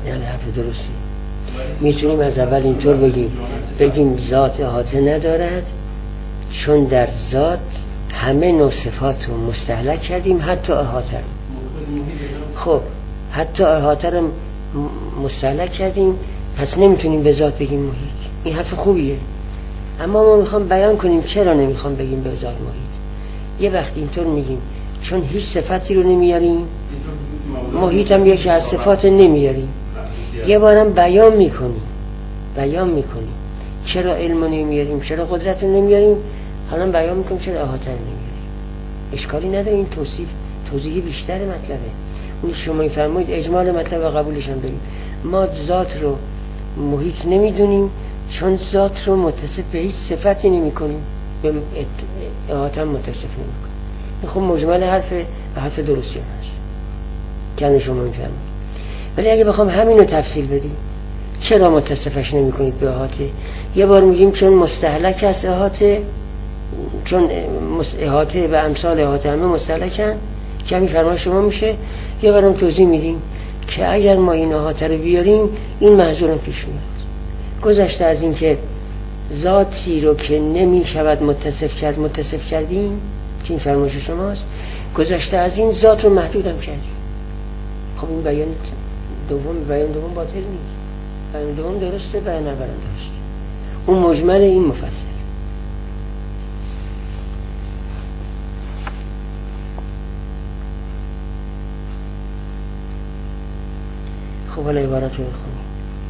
یعنی حرف درستی. میتونیم از اول اینطور بگیم بگیم ذات احاطه ندارد چون در ذات همه نوع صفات رو مستهلک کردیم، حتی احاطه رو. خب حتی احاطه رو مستهلک کردیم، پس نمیتونیم به ذات بگیم محیط. این حرف خوبیه، اما ما میخوام بیان کنیم چرا نمیخوام بگیم به ذات محیط. یه وقت اینطور میگیم چون هیچ صفتی رو نمیاریم، محیط هم یکی از صفات نمیاریم. یه بارم بیان میکنیم بیان میکنیم چرا علم رو نمیاریم، چرا قدرت رو نمیاریم، حالا بیان میکنیم چرا احاطه رو نمیاریم. اشکالی نداره، این توصیف توضیح بیشتر مطلبه. اون شما میفرمایید اجمال مطلب و قبولش هم داریم. ما ذات رو محیط نمیدونیم چون ذات رو متصف به هیچ صفتی نمی کنیم، به احاطه متصف نمی کنیم. این خب مجمل حرف حرف درستی هم هست که شما میفرمایید. ولی اگه بخوام همین رو تفصیل بدیم چرا متصفش نمی کنید به احاطه، یه بار میگیم چون مستهلک است احاطه، چون احاطه و امثال احاطه همه مستهلکن که همین فرمان شما میشه. یه بارم توضیح میدیم که اگر ما این احاطه رو بیاریم این محظورم پیش میاد. گذشته از این که ذاتی رو که نمی شود متصف کرد متصف کردیم که این فرمایش شماست، گذشته از این ذات رو محدودم کردیم. خب این بیان دوم بیان دوم باطل نیست، بیان دوم درسته، بیان اولم درسته. اون مجمل این مفصل. خب حالا عبارت رو بخونیم.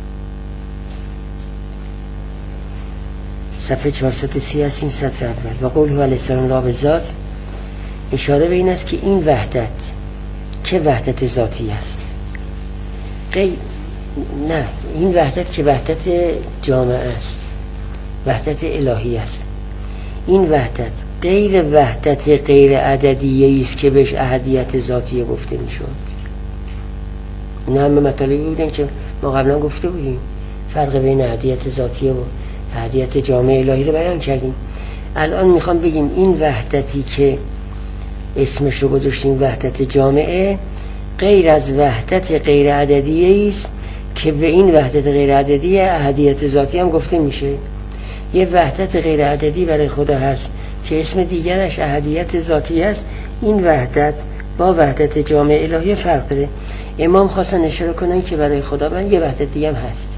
صفحه چهارصد و سی هستیم، سطر اول. و قوله علیه السلام لا به ذات، اشاره به این است که این وحدت که وحدت ذاتی است، غیر نه این وحدت که وحدت جامعه است، وحدت الهی است. این وحدت غیر وحدت غیر عددیه است که بهش احدیت ذاتی گفته میشد. این همه مطالبی بودن که ما قبلا گفته بودیم، فرق بین احدیت ذاتیه و احدیت جامعه الهی رو بیان کردیم. الان میخوام بگیم این وحدتی که اسمش رو گذاشتیم وحدت جامعه، غیر از وحدت غیر عددیه است که به این وحدت غیر عددیه احدیت ذاتی هم گفته میشه. یه وحدت غیر عددی برای خدا هست که اسم دیگرش احدیت ذاتی است. این وحدت با وحدت جامعه الهی فرق داره. امام خواستن اشاره کنن که برای خدا من یه وحدت دیگه هم هست.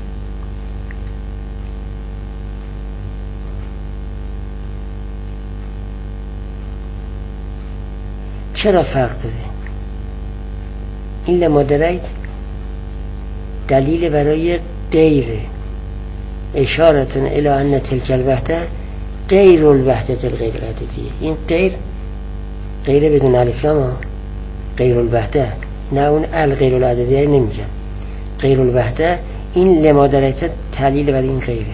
چرا فرق داره؟ این لمادرایت دلیل برای غیر اشارتون الی ان تلک الوحده غیر الوحدت الغیر عددیه. این غیر غیر بدون الف لام، غیر الوحده، نه اون الغیر العددیه رو نمیگم. غیر الوحده این لمادرایت دلیل برای این غیره.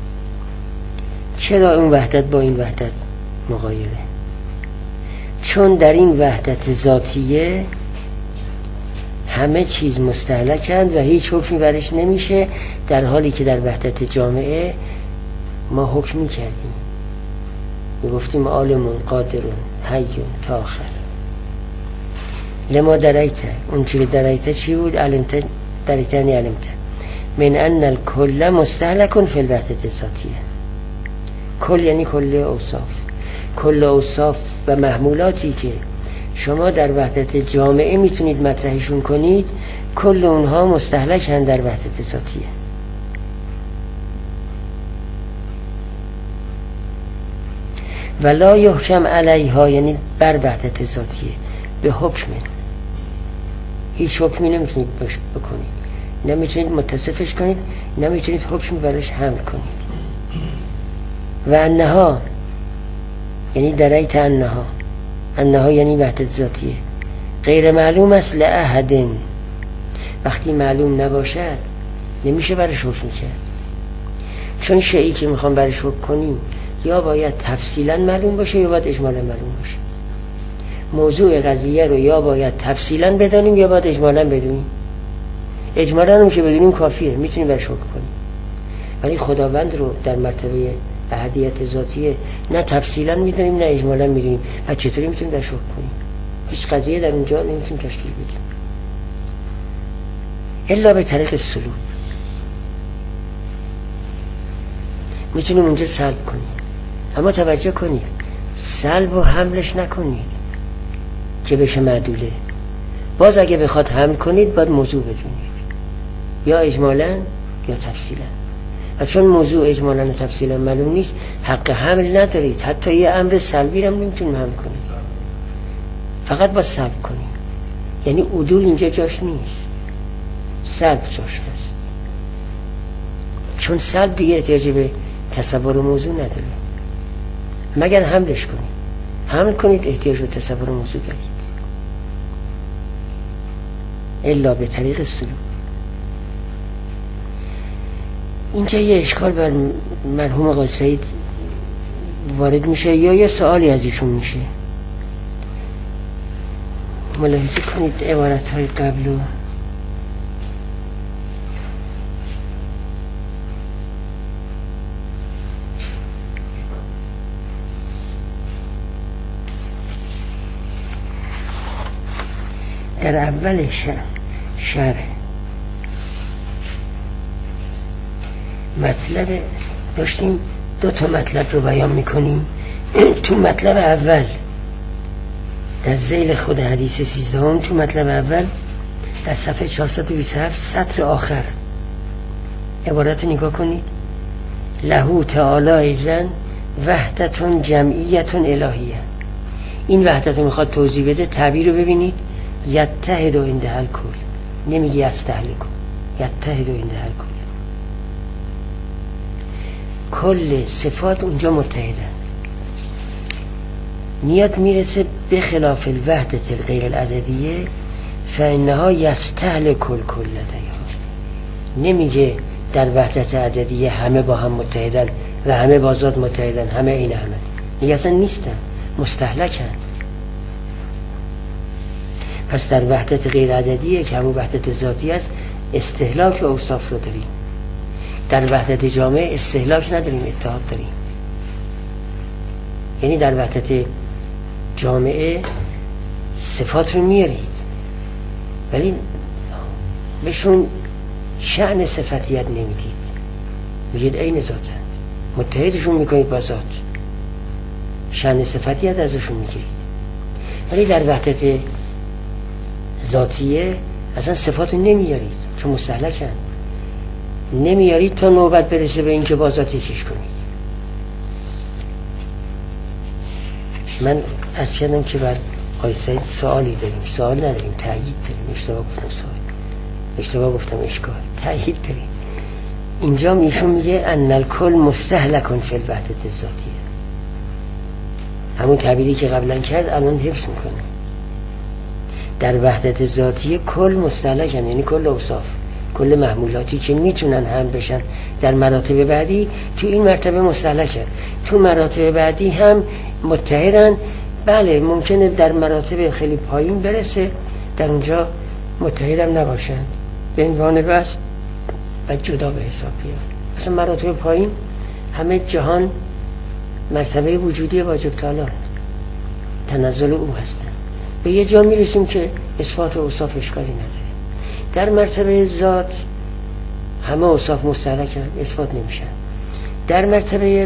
چرا اون وحدت با این وحدت مغایره؟ چون در این وحدت ذاتیه همه چیز مستهلکند و هیچ حکمی برش نمیشه، در حالی که در وحدت جامعه ما حکمی کردیم، میگفتیم عالمون قادرون حیون تا آخر. لما درایته، اون چی که درایته چی بود؟ علمته، درایته یعنی علمته من ان الکل مستهلکن فی الوحدت ذاتیه. کل یعنی کل اوصاف، کل اوصاف و محمولاتی که شما در وحدت جامعه میتونید مطرحشون کنید، کل اونها مستهلکن در وحدت ذاتیه. ولا یحکم علیها یعنی بر وحدت ذاتیه به حکم، هیچ حکمی نمیتونید بکنید، نمیتونید متصفش کنید، نمیتونید حکمی برش حمل کنید. و انها یعنی درایت انها، انها یعنی وحدت ذاتیه، غیر معلوم است لأحد، وقتی معلوم نباشد نمیشه برش حکم کرد. چون شیئی که میخوام برش حکم کنیم یا باید تفصیلا معلوم باشه یا باید اجمالا معلوم باشه. موضوع قضیه رو یا باید تفصیلا بدانیم یا باید اجمالا بدونیم. اجمالا هم که بدونیم کافیه، میتونیم برش حکم کنیم. ولی خداوند رو در مرتبه احدیت ذاتیه نه تفصیلا میدونیم نه اجمالا میدونیم، و چطوری میتونیم درش حکم کنیم؟ هیچ قضیه در اونجا نمیتونیم تشکیل بدیم. الا به طریق سلوک میتونیم اونجا سلب کنیم. اما توجه کنید سلب و حملش نکنید که بشه معدوله. باز اگه بخواد حمل کنید باید موضوع بدونید، یا اجمالاً یا تفصیلاً. و چون موضوع اجمالاً و تفصیلاً معلوم نیست حق حمل ندارید. حتی یه امر سلبی هم نمیتونیم حمل کنید، فقط با سلب کنیم. یعنی عدول اینجا جاش نیست، سلب جاش هست. چون سلب دیگه احتیاج به تصور موضوع نداره، مگر حملش کنید. حمل کنید احتیاج به تصور موضوع دارید، الا به طریق سلوک. اینجا یه اشکال بر مرحوم آقای سعید وارد میشه یا یه سوالی از ایشون میشه. ملاحظه کنید عبارت های قبلو. در اول شرح مطلب داشتیم، دو تا مطلب رو بیان میکنیم. تو مطلب اول در ذیل خود حدیث سیزدهم، تو مطلب اول در صفحه چهارصد و بیست و هفت سطر آخر عبارت نگاه کنید: لهو تعالی ایزن وحدتون جمعیتون الهیه. این وحدت رو میخواد توضیح بده. تعبیر رو ببینید: یتحد و انده الکل، نمیگه یستهلکو، یتحد و انده الکل. کل صفات اونجا متحدن. میاد میرسه به خلاف الوحدت الغیر العددیه فانها یستهلک الکل لدیها. نمیگه در وحدت عددیه همه با هم متحدن و همه با ذات متحدن، همه این همه. میگه اصلا نیستن، مستهلکن. پس در وحدت غیر عددیه که همون وحدت ذاتی است استهلاک و اوصاف رو داریم. در وحدت جامعه استهلاک نداریم، اتحاد داریم. یعنی در وحدت جامعه صفات رو میارید ولی بهشون شأن صفتیت نمیدید، میگید عین ذاتند، متحدشون میکنید با ذات، شأن صفتیت ازشون میگیرید. ولی در وحدت ذاتیه اصلا صفات رو نمیارید چون مستهلکن. نمیارید تا نوبت برسه به اینکه با ذات یکیش کنید. من عرض کردم که بر آقای سعید سوالی داریم، سوال نداریم، تأیید داریم. اشتباه گفتم سوال، اشتباه گفتم اشکال، تأیید داریم. اینجا ایشون میگه ان الکل مستهلکن فی الوحدت الذاتیه. همون تعبیری که قبلا کرد الان حفظ میکنه. در وحدت ذاتیه کل مستهلکن، یعنی کل اوصاف، کل محمولاتی که میتونن هم بشن در مراتب بعدی تو این مرتبه مستهلکن، تو مراتب بعدی هم متحدن. بله ممکنه در مراتب خیلی پایین برسه در اونجا متحدم نباشند به عنوان بس و جدا به حساب بیان. مثلا مراتب پایین همه جهان مرتبه وجودی واجب تعالی تنزل او هستن. به یه جا میرسیم که اثبات و اوصاف اشکالی نداره. در مرتبه ذات همه اوصاف مستهلکن، اثبات نمیشن. در مرتبه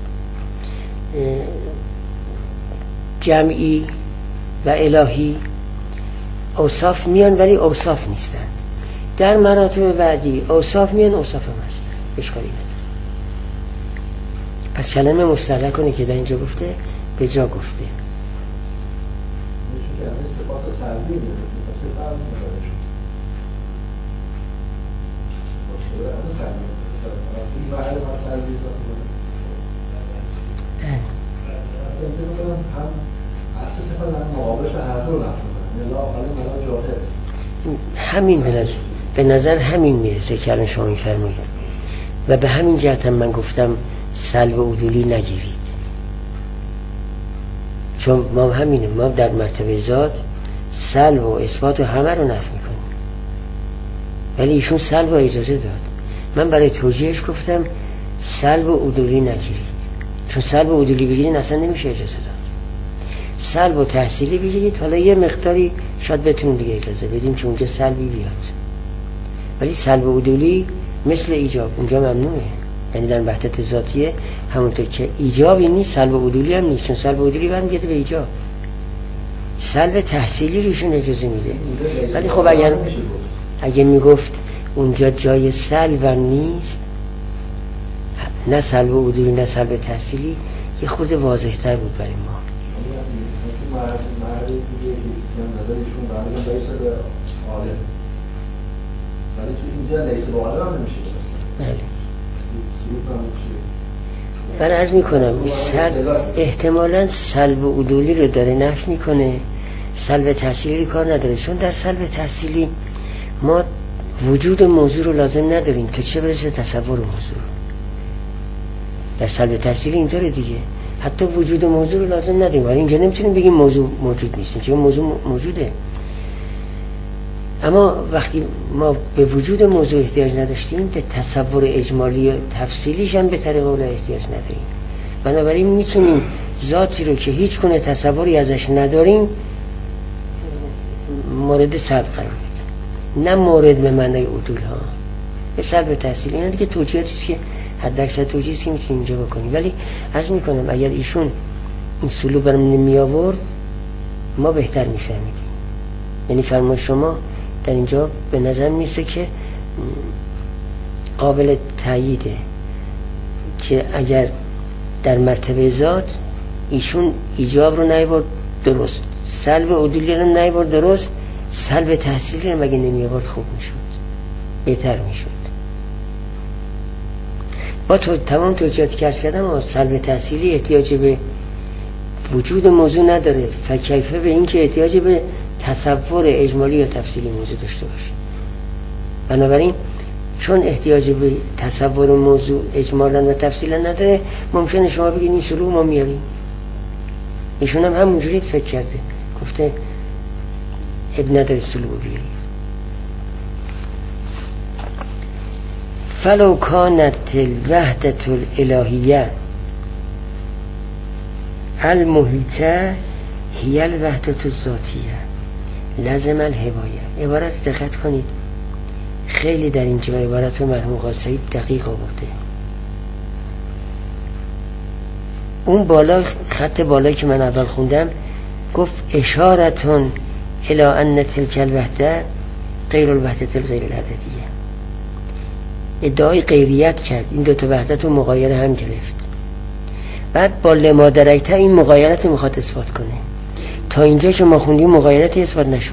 جمعی و الهی اوصاف میان ولی اوصاف نیستن. در مراتب بعدی اوصاف میان، اوصاف هم هستن، اشکالی نداره. پس کلمه مستهلک کنه که در اینجا گفته به جا گفته. همین به نظر به نظر همین میرسه که الان شما میفرمایید و به همین جهت هم من گفتم سلب و عدولی نگیرید، چون ما همینه، ما در مرتبه ذات سلب و اثبات و همه رو نفی میکنیم ولی ایشون سلب و اجازه داد. من برای توجیهش گفتم سلب و عدولی نگیرید، چون سلب و عدولی بگیرین اصلا نمیشه اجازه داد. سلب و تحصیلی بگیرید، حالا یه مقداری شاید بتونیم دیگه اجازه بدیم که اونجا سلبی بیاد، ولی سلب عدولی مثل ایجاب اونجا ممنوعه. یعنی در وحدت ذاتیه همونطور که ایجابی نیست سلب عدولی هم نیست، چون سلب عدولی برمیگرده به ایجاب. سلب تحصیلی روشون اجازه میده. ولی خب اگر اگه میگفت اونجا جای سلب هم نیست، نه سلب عدولی نه سلب تحصیلی، یه خورده واضح تر بود برای ما. مرد مرد دیگه نظرشون برای لیس به عالم، ولی تو اینجا لیس به عالم هم نمیشه. بله من عرض میکنم احتمالاً سلب عدولی رو داره نفی میکنه، سلب تحصیلی رو کار نداره، چون در سلب تحصیلی ما وجود موضوع رو لازم نداریم تا چه برسه تصور موضوع. در سلب تحصیلی اینطوره دیگه، حتی وجود موضوع رو لازم نداریم، ولی اینجا نمیتونیم بگیم موضوع موجود نیست، چون موضوع موجوده. اما وقتی ما به وجود موضوع احتیاج نداشتیم، به تصور اجمالی و تفصیلیش هم به طریق اولا احتیاج نداریم. بنابراین میتونیم ذاتی رو که هیچ گونه تصوری ازش نداریم مورد سلب قرار بدیم، نه مورد به معنای عدول ها. به سلب تحصیلی اینه دیگه، توجیهاتی است که حد اکثر توجیهی است که میتونیم اینجا بکنیم. ولی عرض میکنم اگر ایشون این سلوک برام نمی آورد ما بهتر میفهمیدیم. یعنی فرمای شما در اینجا به نظر میسه که قابل تاییده که اگر در مرتبه ذات ایشون ایجاب رو نیاورد درست، سلب عدولی رو نیاورد درست، سلب تحصیلی رو مگه نمی آورد خوب میشد، بهتر میشد. با تو تمام توجیهاتی که عرض کردم و سلب تحصیلی احتیاج به وجود موضوع نداره، فکیفه به این که احتیاج به تصور اجمالی یا تفصیلی موضوع داشته باشه. بنابراین چون احتیاج به تصور موضوع اجمالا و تفصیلا نداره، ممکنه شما بگید این سلوک ما میاریم. ایشون هم همونجوری فکر کرده، گفته اب نداره سلوک بیاریم. فلو کانت الوحدة الالهیه المحیطه هی الوحدة الذاتیه لازم الهوایه. عبارت دقت کنید، خیلی در اینجا عبارت رو مرحوم قاسمی دقیق آورده. اون بالا خط بالایی که من اول خوندم گفت اشارتون الی ان تلک الوحده غیر الوحدة الغیر العددیه. ادعای غیریت کرد، این دوتا وحدت رو مغایر هم گرفت. بعد با لما درکته این مغایرت رو میخواد اثبات کنه. تا اینجا که ما خوندیم مغایرتی اثبات نشد،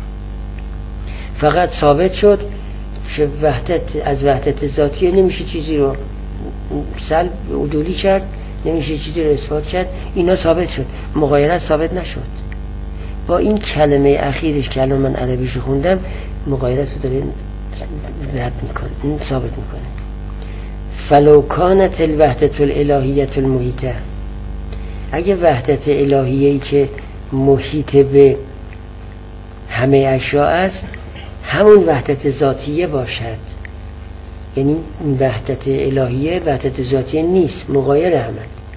فقط ثابت شد که وحدت از وحدت ذاتیه نمیشه چیزی رو سلب عدولی کرد، نمیشه چیزی رو اثبات کرد. اینا ثابت شد، مغایرت ثابت نشد. با این کلمه اخیرش که الان من عربیشو خوندم مغایرت رو داره رد میکنه، این ثابت میکنه. فلو کانت الوحدة الالهیة المحیطه، اگه وحدت الهیه‌ای که محیط به همه اشیاء است همون وحدت ذاتیه باشد، یعنی وحدت الهیه وحدت ذاتیه نیست، مغایر همند.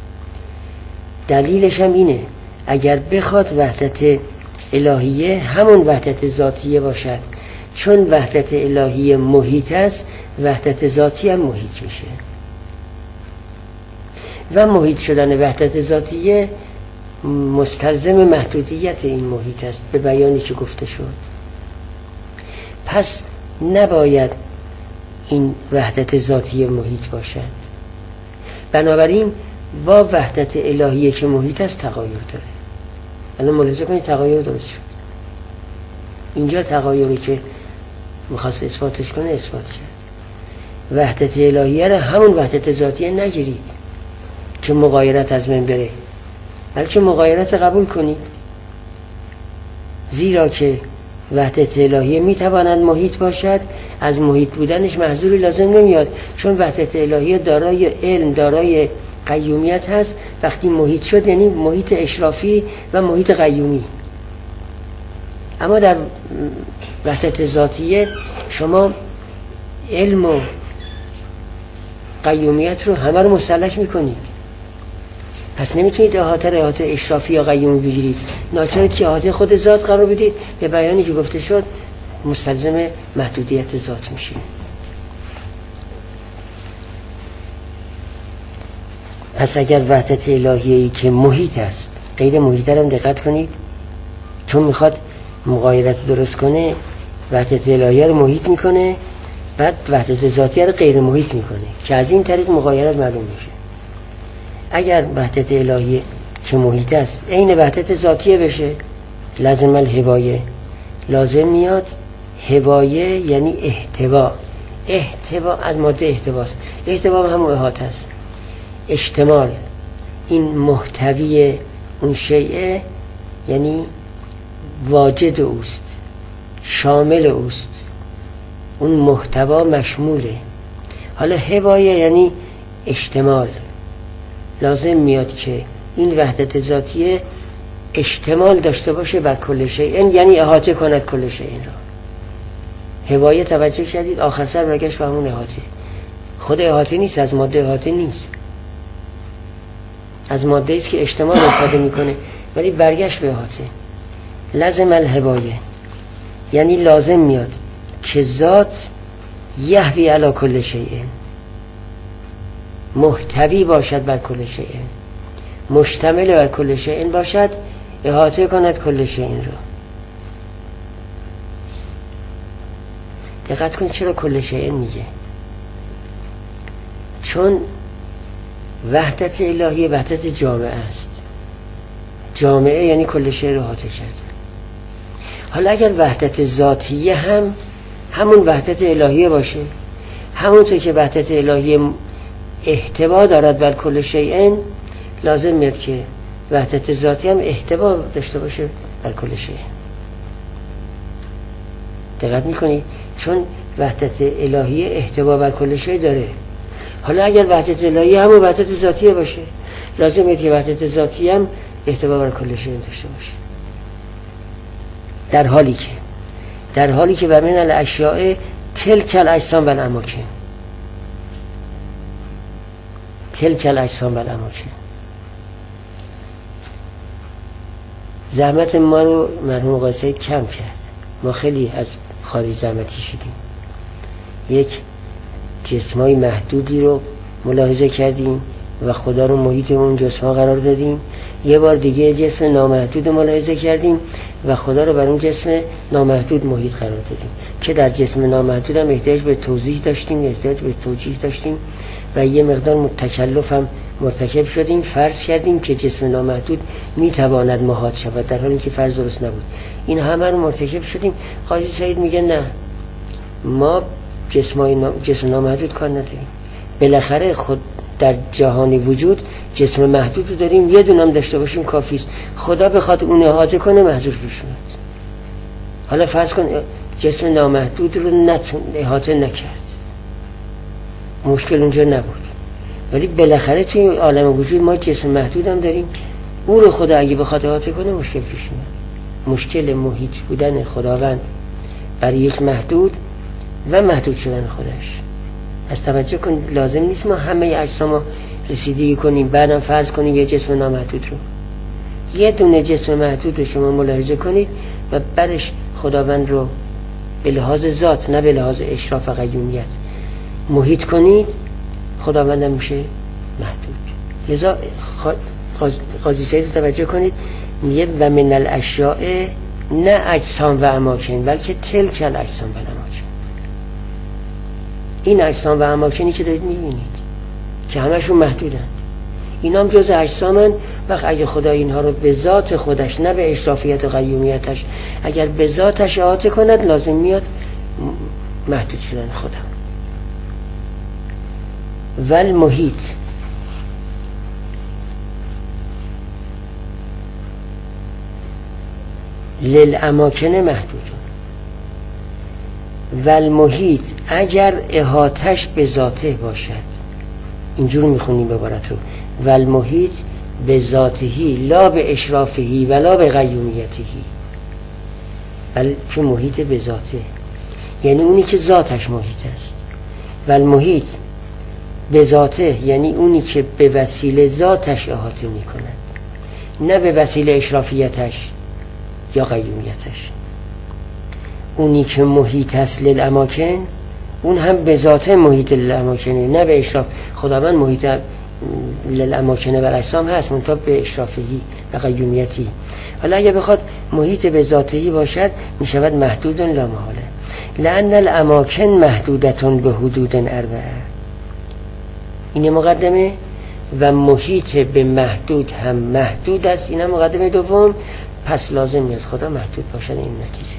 دلیلش هم اینه اگر بخواد وحدت الهیه همون وحدت ذاتیه باشد، چون وحدت الهیه محیط است وحدت ذاتی هم محیط میشه و محیط شدن وحدت ذاتیه مستلزم محدودیت این محیط است به بیانی که گفته شد. پس نباید این وحدت ذاتی محیط باشد. بنابراین با وحدت الهیه که محیط است تغایر داره. الان ملاحظه کنید تغایر درست شد. اینجا تغایری که میخواست اثباتش کنه اثبات کرد. وحدت الهیه را همون وحدت ذاتیه نگیرید که مغایرت از من بره، بلکه مغایرت قبول کنید، زیرا که وحدت الهیه میتواند محیط باشد، از محیط بودنش محذوری لازم نمیاد، چون وحدت الهیه دارای علم، دارای قیومیت هست. وقتی محیط شد یعنی محیط اشرافی و محیط قیومی. اما در وحدت ذاتیه شما علم و قیومیت رو همه رو مسلک میکنید، پس نمیتونید احاطه را احاطه اشرافی یا قیومی بگیرید، ناچارید که احاطه خود ذات قرار بدید. به بیانی که گفته شد مستلزم محدودیت ذات میشه. پس اگر وحدت الهیه‌ای که محیط است، غیر محیط هم دقت کنید، چون میخواد مغایرت درست کنه وحدت الهیه رو محیط میکنه، بعد وحدت ذاتیه رو غیر محیط میکنه که از این طریق مغایرت معلوم میشه. اگر وحدت الهیه که محیط است عین وحدت ذاتیه بشه، لازم الهوایه، لازم میاد هوایه یعنی احتوا. احتوا از ماده احتواست، احتوا همون احاطه است. اشتمال، این محتوی اون شیء یعنی واجد اوست، شامل اوست، اون محتوا مشموله. حالا هوایه یعنی اشتمال، لازم میاد که این وحدت ذاتیه اشتمال داشته باشه بر کل شیء، یعنی احاطه کند کل شیء را. هوایه توجه کردید آخر سر برگشت به همون احاطه. خود احاطه نیست، از ماده احاطه نیست، از ماده است که اشتمال استفاده میکنه، ولی برگشت به احاطه. لازم الهوایه یعنی لازم میاد که ذات یحوی علی کل شیء، محتوی باشد بر کل شیء، مشتمل بر کل شیء باشد، احاطه کند کل شیء را. دقت کن چرا کل شیء میگه؟ چون وحدت الهی وحدت جامعه است. جامعه یعنی کل شیء را احاطه کرده. حالا اگر وحدت ذاتیه هم همون وحدت الهیه باشه، همونطور که وحدت الهیه احتوا دارد بر کل شیء، لازم میاد که وحدت ذاتی هم احتوا داشته باشه بر کل شیء. دقت میکنید؟ چون وحدت الهیه احتوا بر کل شیء داره. حالا اگر وحدت الهیه همون وحدت ذاتیه باشه، لازم میاد که وحدت ذاتی هم احتوا بر کل شیء داشته باشه. در حالی که در حالی که و من الاشیاء تلک الاجسام و الاماکن، تلک الاجسام و الاماکن. زحمت ما رو مرحوم آقای سید کم کرد. ما خیلی از خارج زحمتی شدیم، یک جسمای محدودی رو ملاحظه کردیم و خدا رو محیط اون جسم‌ها قرار دادیم. یه بار دیگه جسم نامحدود ملاحظه کردیم و خدا رو بر اون جسم نامحدود محیط قرار دادیم که در جسم نامحدود هم احتیاج به توضیح داشتیم، احتیاج به توجیه داشتیم و یه مقدار تکلف هم مرتکب شدیم. فرض کردیم که جسم نامحدود میتواند محاط شود، در حالی که فرض درست نبود. این همه رو مرتکب شدیم. قاضی سعید میگه نه، ما جسمای نام... جسم نامحدود کار نداریم. بالاخره خود در جهان وجود جسم محدود رو داریم، یه دونم داشته باشیم کافیست. خدا بخواد اون احاطه کنه محضور پیش میاد. حالا فرض کن جسم نامحدود رو نتون احاطه نکرد، مشکل اونجا نبود، ولی بالاخره توی عالم وجود ما جسم محدود هم داریم. اون رو خدا اگه بخواد احاطه کنه مشکل پیش میاد. مشکل محیط بودن خداوند برای یک محدود و محدود شدن خودش. از توجه کن لازم نیست ما همه اجسام رسیدگی کنیم بعدم فرض کنیم یه جسم نامحدود رو. یه دونه جسم محدود رو شما ملاحظه کنید و بعدش خداوند رو به لحاظ ذات نه به لحاظ اشراف و قیومیت محیط کنید، خداوند هم میشه محدود. لذا قاضی سعید رو توجه کنید، میگه و من الاشیاء نه اجسام و اماکن بلکه تلک الاجسام و اماکن. این اجسام و اماکنی که دارید میبینید که همشون محدودند، اینا هم جز اجسامن. وقت اگه خدا اینها رو به ذات خودش نه به اشرافیت و قیومیتش اگر به ذاتش احاطه کند، لازم میاد محدود شدن خدا. ول محیط للاماکن محدود. ول محیط اگر احاطش به ذاته باشد، اینجور میخونیم عبارت رو، ول محیط به ذاتهی لا به اشرافهی ولا به قیومیتهی. بلکه محیط به ذاته یعنی اونی که ذاتش محیط است. ول محیط به ذاته یعنی اونی که به وسیله ذاتش احاطه میکند، نه به وسیله اشرافیتش یا قیومیتش. اونی که محیط است للاماکن، اون هم به ذاته محیط للاماکنه، نه به اشراف. خداوند محیط للاماکنه و اجسام هست، منتها به اشرافی و قیومیتی. حالا اگه بخواد محیط به ذاتهی باشد می شود محدود لا محاله، لأن الاماکن محدودتون به حدود اربعه. این مقدمه. و محیط به محدود هم محدود است، این مقدمه دوم. پس لازم میاد خدا محدود باشد. این نتیجه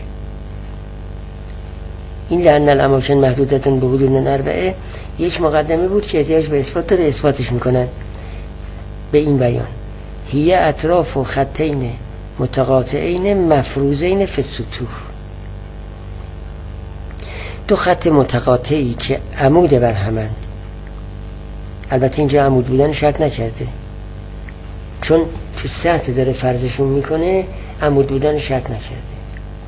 این لأن الاماکن محدودتون به حدود اربعه یک مقدمه بود که احتیاج به اثبات داره، اثباتش میکنن به این بیان: هی اطراف و خطین متقاطعین مفروضین فی السطوح. دو خط متقاطعی که عمود بر همند. البته اینجا عمود بودن شرط نکرده، چون تو سطح داره فرضشون میکنه، عمود بودن شرط نکرده.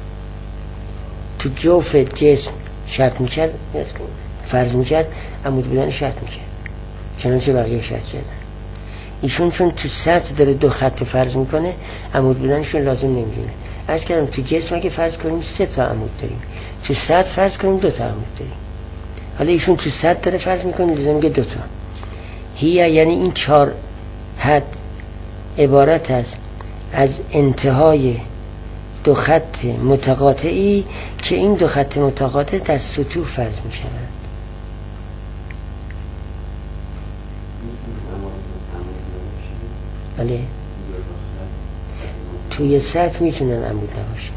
تو جوف جسم شرط میکرد، فرض میکرد، عمود بودن شرط میکرد، چنانچه بقیه شرط کردن. ایشون چون تو سطح داره دو خط فرض میکنه، عمود بودنشون لازم نمیدونه. عرض کردم تو جسم اگه فرض کنیم سه تا عمود داریم، تو سطح فرض کنیم دو تا عمود داریم. حالا ایشون تو سطح داره فرض میکنه، لازم میگه دو تا. هی یعنی این چهار حد عبارت است از انتهای دو خط متقاطعی که این دو خط متقاطع در سطوح فرض می شوند. بله، توی سطح میتونن عمود نباشه.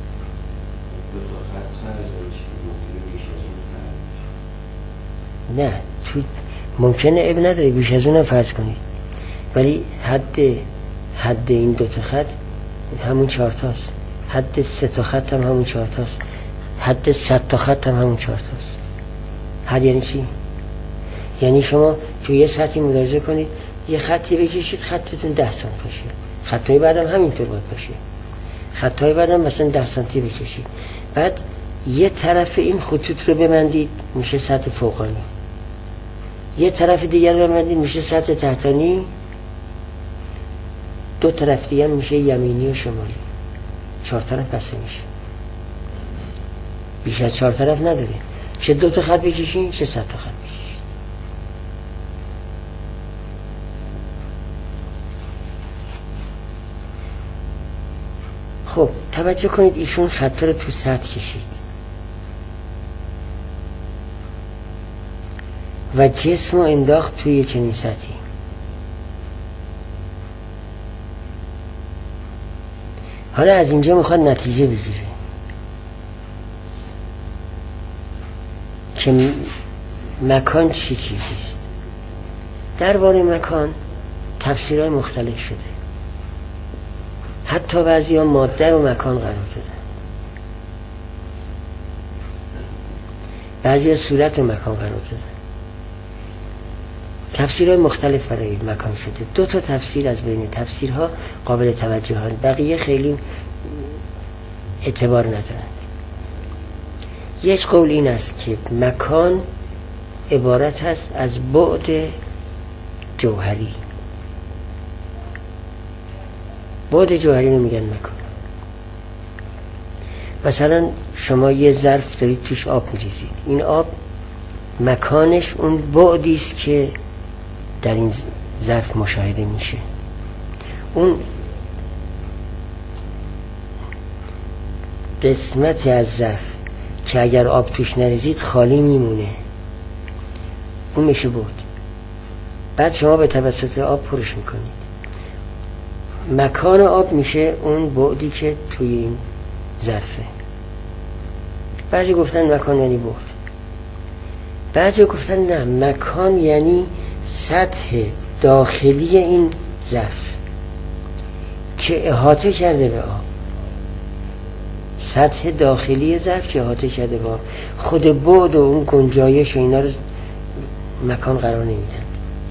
نه، تو ممکنه اب نداره، بیش از اونم فرض کنید، ولی حد حد این دو تا خط همون چهار تاست، حد سه تا خط هم همون چهار تاست، حد صد تا خط هم همون چهار تاست. حد یعنی چی؟ یعنی شما توی یه سطحی ملاحظه کنید، یه خطی بکشید خطتون ده سانتی باشه، خطای بعدم همینطور باید باشه، خطای بعدم مثلا ده سانتی بکشید، بعد یه طرف این خطوط رو ببندید میشه سطح فوقانی، یه طرف دیگر ببندید میشه سطح تحتانی، دو طرف دیگر میشه یمینی و شمالی. چهار طرف بسته میشه، بیش از چهار طرف نداره. چه دو تا خط بکشین چه صد تا خط بکشین. خب توجه کنید، ایشون خط رو تو سطح کشید و جسم رو انداخت توی چنین سطحی. حالا از اینجا میخواد نتیجه بگیره که مکان چی چیزیست. درباره مکان تفسیرهای مختلف شده، حتی بعضی ها ماده و مکان قرار دادن، بعضی ها صورت و مکان قرار دادن. تفسیرهای مختلف برای مکان شده. دو تا تفسیر از بین تفسیرها قابل توجه هستند، بقیه خیلی اعتبار ندارند. یک قول این است که مکان عبارت است از بعد جوهری. بعد جوهری رو میگن مکان. مثلا شما یه ظرف دارید توش آب میریزید، این آب مکانش اون بعدی است که در این ظرف مشاهده میشه. اون قسمتی از ظرف که اگر آب توش نریزید خالی میمونه، اون میشه بعد. بعد شما به توسط آب پرش میکنید، مکان آب میشه اون بعدی که توی این ظرفه. بعضی گفتن مکان یعنی بعد، بعضی گفتن نه، مکان یعنی سطح داخلی این ظرف که احاطه کرده به آب. سطح داخلی ظرف که احاطه کرده به آب، خود بعد و اون گنجایش و اینا رو مکان قرار نمیدن.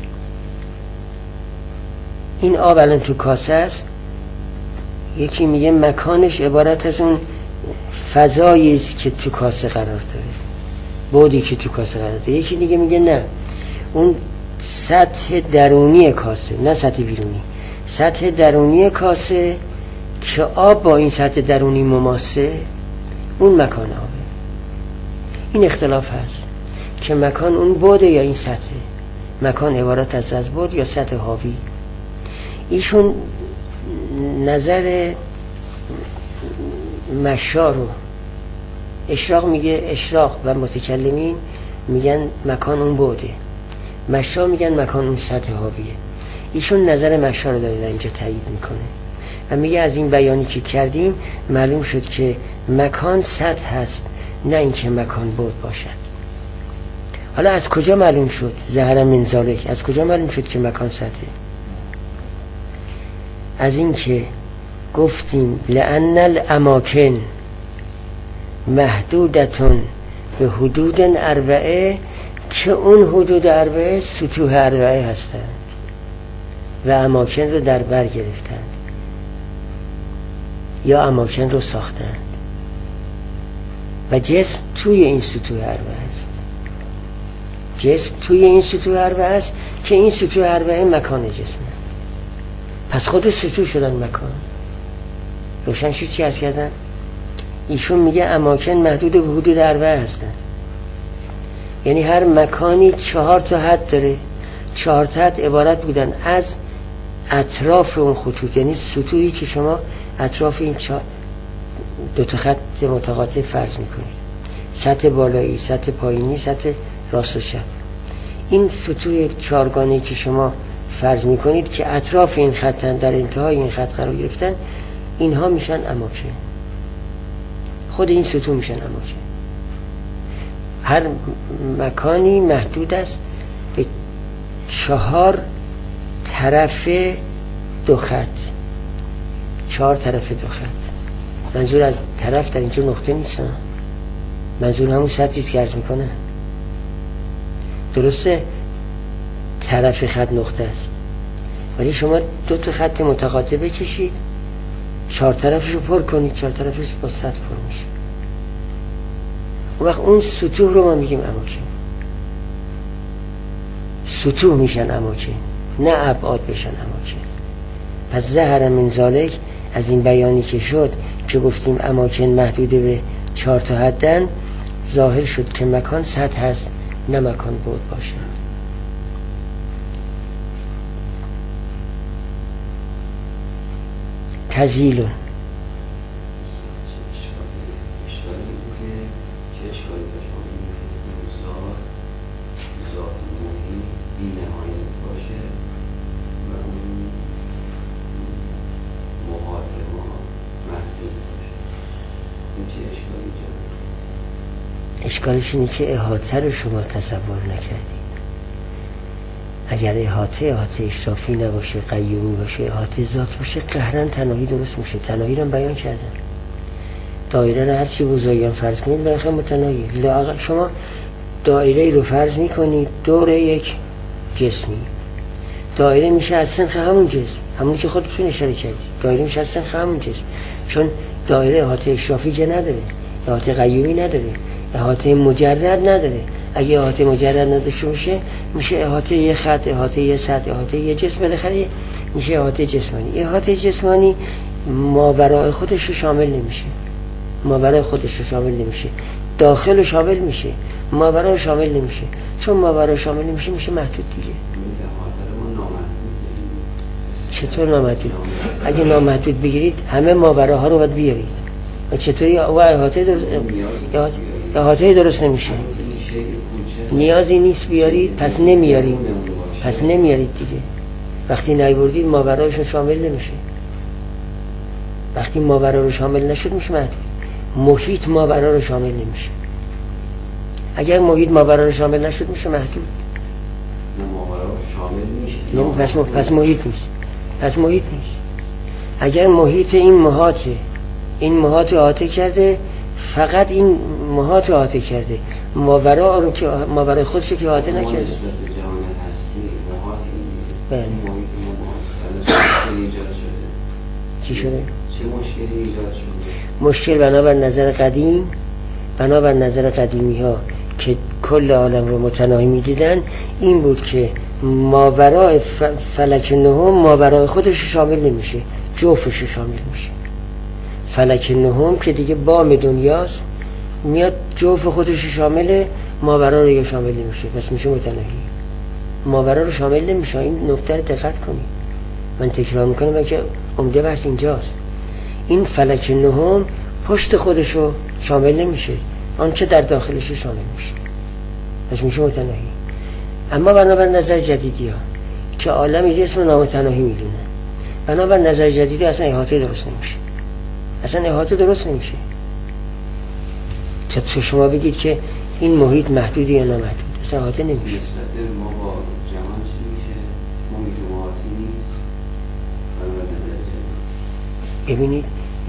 این آب الان تو کاسه است، یکی میگه مکانش عبارت از اون فضایی است که تو کاسه قرار داره، بعدی که تو کاسه قرار داره. یکی دیگه میگه نه، اون سطح درونی کاسه، نه سطح بیرونی، سطح درونی کاسه که آب با این سطح درونی مماسه، اون مکان آبه. این اختلاف هست که مکان اون بوده یا این سطحه. مکان عبارت از از بود یا سطح حاوی. ایشون نظر مشا رو، اشراق میگه، اشراق و متکلمین میگن مکان اون بوده، مشا میگن مکان اون سطح حاویه. ایشون نظر مشا رو داره اینجا تایید میکنه و میگه از این بیانی که کردیم معلوم شد که مکان سطح هست، نه اینکه مکان بود باشد. حالا از کجا معلوم شد؟ ظهر من ذالک، از کجا معلوم شد که مکان سطحه؟ از این که گفتیم لأن الاماکن محدودتون به حدود اربعه، که اون حدود اربعه سطوح اربعه هستند و اماکن رو در بر گرفتند یا اماکن رو ساختند و جسم توی این سطوح اربعه است. جسم توی این سطوح اربعه است که این سطوح اربعه مکان جسم است. پس خود سطوح شدن مکان. روشن شد چی هست کردن؟ ایشون میگه اماکن محدود به حدود اربعه هستند، یعنی هر مکانی چهار تا حد داره. چهار تا حد عبارت بودن از اطراف اون خطوط، یعنی سطوحی که شما اطراف این دو تا خط متقاطع فرض میکنید، سطح بالایی، سطح پایینی، سطح راست و چپ. این سطوح چهارگانه‌ای که شما فرض میکنید که اطراف این خطن، در انتهای این خط قرار گرفتن، اینها میشن اماکن. خود این سطوح میشن اماکن. هر مکانی محدود است به چهار طرف دو خط. چهار طرف دو خط. منظور از طرف در اینجا نقطه نیست، منظور همون سطحی است که عرض میکنه. درسته طرف خط نقطه است، ولی شما دو تا خط متقاطع بکشید، چهار طرفشو پر کنید، چهار طرفش با سطح پر میشه. اون وقت اون سطوح رو ما میگیم اماکن. سطوح میشن اماکن، نه ابعاد بشن اماکن. پس ظهر من ذالک، از این بیانی که شد که گفتیم اماکن محدود به چهار تا حدن، ظاهر شد که مکان سطح هست، نه مکان بود باشد. تزیلون اشکالش اینه که احاطه رو شما تصور نکردید. اگر احاطه احاطه اشرافی نباشه، قیومی باشه، احاطه ذات باشه، قهرن تناهی درست میشه. تناهی رو بیان کردم. دایره رو هر چی بزرگم فرض کنید برای متناهی. شما دایره رو فرض میکنید دور یک جسمی، دایره میشه از سنخ همون جسم، همونی که خودتون اشاره کردید. دایره میشه از سنخ همون جسم، چون دایره احاطه اشرافی که نداره، احاطه قیومی نداره، احاطه مجرد نداره. اگه احاطه مجرد نداشته باشه میشه احاطه یه خط، احاطه یه سطح، احاطه یه جسم، بالاخره میشه احاطه جسمانی. احاطه جسمانی ماورای خودش رو شامل نمیشه، ماورای خودش رو شامل نمیشه، داخل رو شامل میشه، ماورا رو شامل نمیشه. چون ماورا شامل نمیشه میشه محدود دیگه. چطور نامحدود؟ اگه نامحدود بگیرید همه ماوراها رو باید بیارید. و چطوری و احاطه درست احاطه درست نمیشه. نیازی نیست بیارید، پس نمیارید، پس نمیارید دیگه. وقتی نیاوردید ماورایشون شامل نمیشه. وقتی ماورا رو شامل نشد میشه محدود. محیط ماورا رو شامل نمیشه. اگر محیط ماورا رو شامل نشد میشه محدود. ماورا رو شامل میشه. پس پس محیط نیست. پس محیط نیست. اگر محیط این محاطه این محاط احاطه کرده، فقط این محاط احاطه کرده، ماورا رو که ماورای خودش رو که احاطه نکرده. جهان هستی محاطی میگه. بله. محیط مشکلی ایجاد شده. چی شده؟ چه مشکلی ایجاد شده؟ مشکل بنابر نظر قدیم، بنابر نظر قدیمی ها که کل عالم رو متناهی میدیدن، این بود که ماورای فلک نهم ماورای خودش رو شامل نمیشه، جوفش رو شامل میشه. فلک نهم که دیگه بام دنیاست، میاد جوف خودش شامل ماورا رو شامل نمیشه، پس میشه متناهی. ماورا رو شامل نمیشه. این نکته رو دقت کنید، من تکرار میکنم که عمده بحث اینجاست. این فلک نهم پشت خودش رو شامل نمیشه، آنچه در داخلش شامل میشه، پس میشه متناهی. اما بنابر نظر جدیدی ها که عالم ایده اسم نامتناهی میدونن، بنابر نظر جدیدی اصلا احاطه درست نمیشه، اصلا احاطه درست نمیشه. تو شما بگید که این محیط محدودی یا نامحدود، اصلا احاطه نمیشه. نسبت ما با جهان چی میشه؟ محیط و احاطه نیست. بنابر نظر جدید ببینید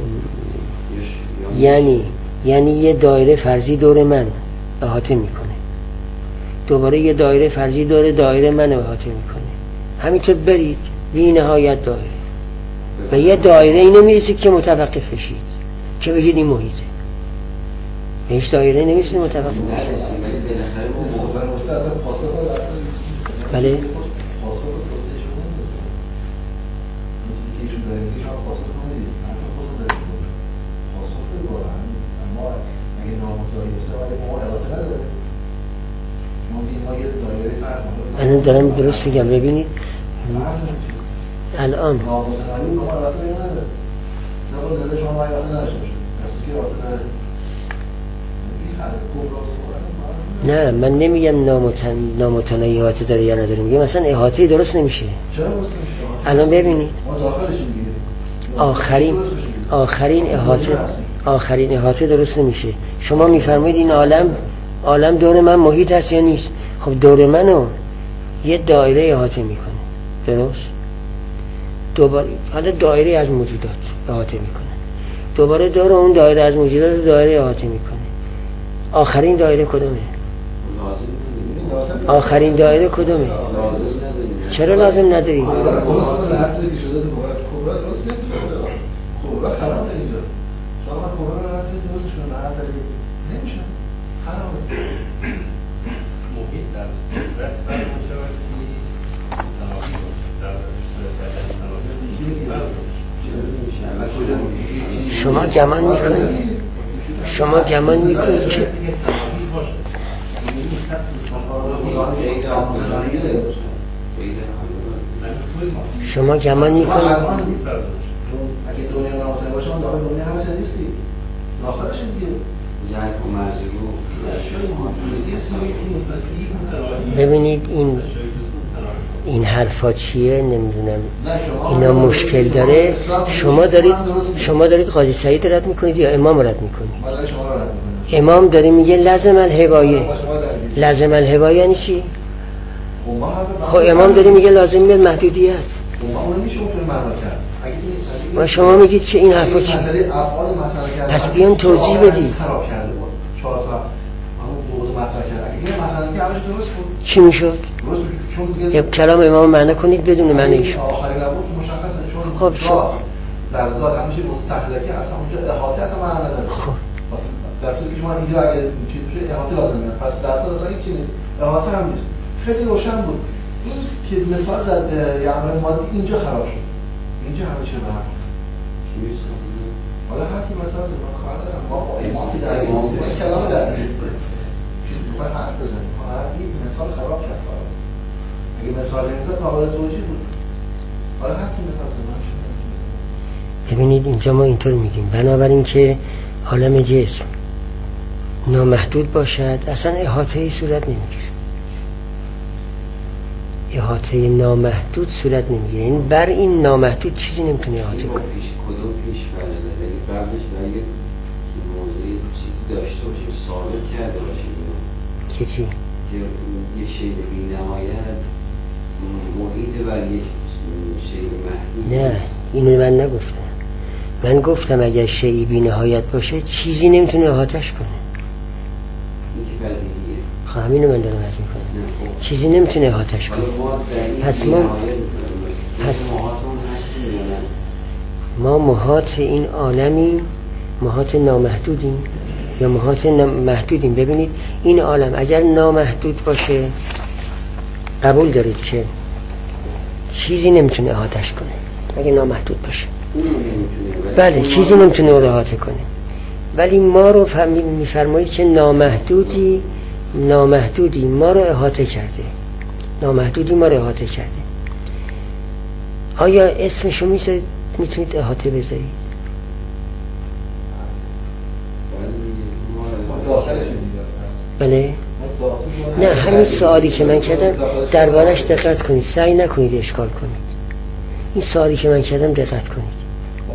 یعنی یعنی یه دایره فرضی دور من احاطه میکنه، دوباره یه دایره فرضی دور دایره من احاطه میکنه، همینطور برید بی نهایت دایره و یه دایره اینو میرسید که متوقف بشید که بگید این محیطه. هیچ دایره نمیرسید متوقف بشید. بله من دارم درست میگم. ببینید الان نه من نمیگم نامتن... نامتناهی احاطه داره یا نداره، میگم مثلا احاطه درست نمیشه. الان ببینید آخرین آخرین احاطه آخرین احاطه درست نمیشه. شما میفرمایید این عالم عالم دور من محیط هست یا نیست؟ خب دور منو یه دایره احاطه میکنه، درست؟ دوباره حالا دایره از موجودات احاطه میکنه، دوباره دور اون دایره از موجودات دایره احاطه میکنه. آخرین دایره کدومه؟ آخرین دایره کدومه؟ چرا لازم نداری؟ شما گمان میکنید شما گمان میکنید که شما گمان میکنید اگه دنیا نامتناهی باشه اون داخل دنیا هست یا نیستی؟ داخلش دیگه ظرف و مجرور. ببینید این این حرفا چیه نمیدونم، اینا مشکل داره. شما دارید شما دارید قاضی سعید رد میکنید یا امام رد میکنید؟ امام داره میگه لازم الهوایه. لازم الهوایه یعنی چی؟ خب امام داره میگه لازم میاد محدودیت. و شما میگید که این حرفا چی؟ پس بیان توضیح بدید. چی میشد؟ یا کلام امام معنی کنید بدون معنی ایشون. خب شما در ذات همیشه مستحلکی اصلا اونجا احاطه اصلا معنی نداره. خب در صورتی که ما اینجا اگه چیز بشه احاطه لازم میاد، پس در ذات اصلا هیچ چیزی نیست، احاطه هم نیست. خیلی روشن بود. این که مثال زد یه امر مادی اینجا خراب شد. اینجا همه چی به هم ریخت. حالا هر کی مثلا ما کار ندارم، ما با ایمان که در این کلام در چیز میخواد حرف بزنیم. هر کی مثال خراب کرد. اگه مثال نمیزد قابل توجیه بود. حالا هر کی مثال زد. ببینید اینجا ما اینطور میگیم بنابراین که عالم جسم نامحدود باشد اصلا احاطه ای صورت نمیگیره. احاطه نامحدود صورت نمیگیره. این بر این نامحدود چیزی نمیتونه احاطه کنه. پیش کدوم پیش فرضه ولی قبلش باید موضوعی چیزی داشته باشیم ثابت کرده باشیم که چی؟ که یه شی بی‌نهایت محیط بر یک شی محدود. نه اینو من نگفتم. من گفتم اگر شیئی بی نهایت باشه چیزی نمیتونه احاطه‌اش کنه. این که بدیهیه. خب همینو من دارم عرض میکنم. چیزی نمیتونه احاطه‌اش کنه. پس ما پس ما محاط این عالمیم، محاط نامحدودیم یا محاط محدودیم. ببینید این عالم اگر نامحدود باشه قبول دارید که چیزی نمیتونه احاطه‌اش کنه اگه نامحدود باشه. اون نمیتونه بله چیزی نمیتونه او رو احاطه کنه، ولی ما رو میفرمایید که نامحدودی نامحدودی ما رو احاطه کرده، نامحدودی ما رو احاطه کرده. آیا اسمشو میتونید احاطه بذارید؟ بله. نه همین سوالی که من کردم دربارش دقت کنید، سعی نکنید اشکال کنید. این سوالی که من کردم دقت کنید.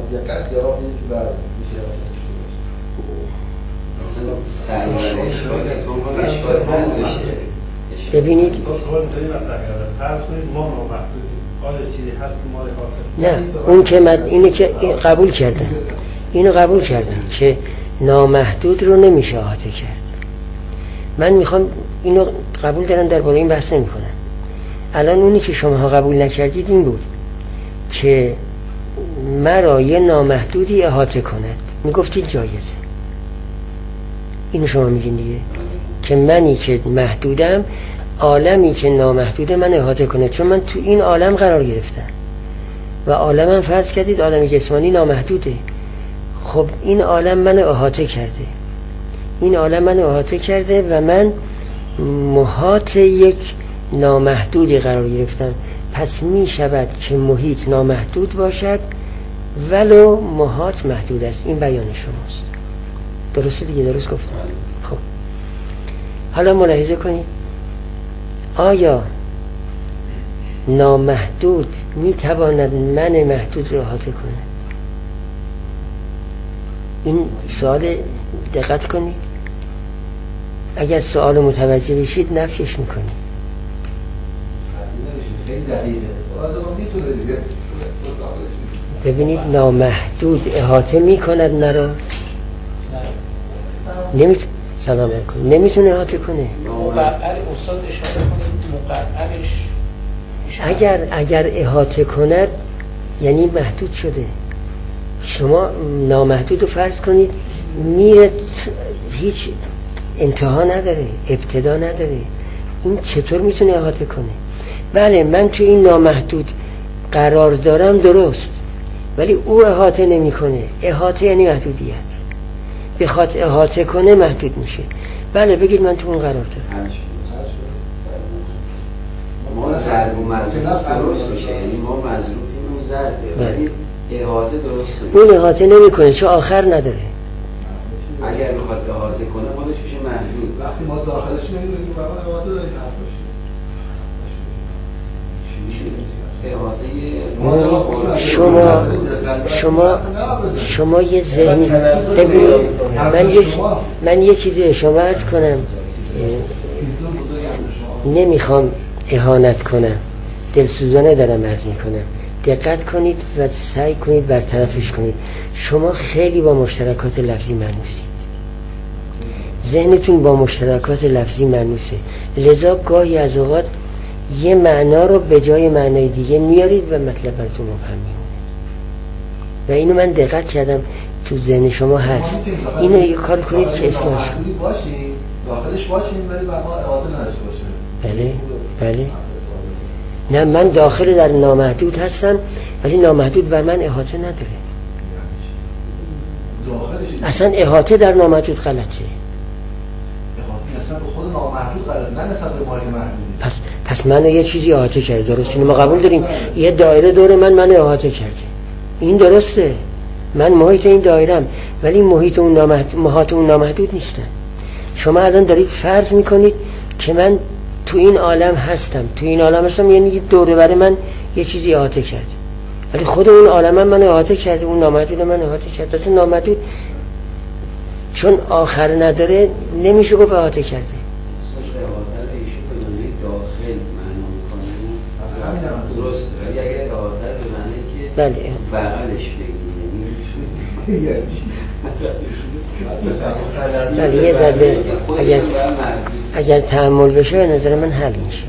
ببینید نه اون که من اینه که قبول کردم، اینو قبول کردم که نامحدود رو نمیشه احاطه کرد. من میخوام اینو قبول دارم، درباره این بحث نمی کنم. الان اونی که شما قبول نکردید این بود که مرا یه نامحدودی احاطه کند، میگفتید جایزه. اینو شما میگین دیگه که منی که محدودم عالمی که نامحدوده من احاطه کنه، چون من تو این عالم قرار گرفتم و عالمم فرض کردید عالم جسمانی نامحدوده. خب این عالم من احاطه کرده، این عالم من احاطه کرده و من محاط یک نامحدودی قرار گرفتم. پس می شود که محیط نامحدود باشد ولو محاط محدود است. این بیان شماست، درسته دیگه؟ درست گفتم. خب حالا ملاحظه کنید، آیا نامحدود می تواند من محدود را احاطه کند؟ این سوال دقت کنید، اگر سوال متوجه بشید نفیش میکنید. ببینید نامحدود احاطه میکند مرا؟ نمیتونه. سلام علیکم. نمیتونه احاطه کنه. مقعر استاد اشاره کنید مقعرش اگر اگر احاطه کند یعنی محدود شده. شما نامحدود رو فرض کنید میره هیچ انتها نداره، ابتدا نداره. این چطور میتونه احاطه کنه؟ بله من تو این نامحدود قرار دارم، درست، ولی او احاطه نمیکنه. احاطه یعنی محدودیت. بخواد احاطه کنه محدود میشه. بله بگید من تو اون قرار دارم. ما ضرب و مضروب درست میشه، یعنی ما مضروبیم و ضربه، ولی احاطه درست نمیشه. اون احاطه نمیکنه چون آخر نداره. اگر بخواد احاطه کنه خودش میشه محدود. وقتی ما داخلش نمیدونیم که واقعا احاطه داریم شما شما شما یه ذهنی ببینید. من یه من یه چیزی به شما عرض کنم، نمیخوام اهانت کنم، دلسوزانه دارم عرض میکنم. دقت کنید و سعی کنید برطرفش کنید. شما خیلی با مشترکات لفظی مانوسید، ذهنتون با مشترکات لفظی مانوسه، لذا گاهی از اوقات یه معنا رو به جای معنای دیگه میارید و مطلب براتون مبهم میمونه. و اینو من دقت کردم تو ذهن شما هست. اینو یه کار کنید که اصلاح کنید. داخلش باشین ولی ما احاطه نداشته باشه. بله بله. نه من داخل در نامحدود هستم ولی نامحدود بر من احاطه نداره. اصلا احاطه در نامحدود غلطه. اصلا خود نامحدود غلطه، نه نسبت به مال محدود. پس پس منو یه چیزی احاطه کرده، درسته؟ ما قبول داریم یه دایره دور من منو احاطه کرده، این درسته. من محیط این دایرم ولی محیط اون نامحدود، محیط اون نامحدود نیستم. شما الان دارید فرض میکنید که من تو این عالم هستم، تو این عالم هستم یعنی یه دوره برای من یه چیزی احاطه کرده، ولی خود اون عالم من احاطه کرده، اون نامحدود من احاطه کرده. اصلا نامحدود چون آخر نداره نمیشه گفت احاطه کرده. درست، ولی اگر احاطه به معنی که بله بغلش بگیریم بله یه ذره اگر اگر تحمل بشه به نظر من حل میشه.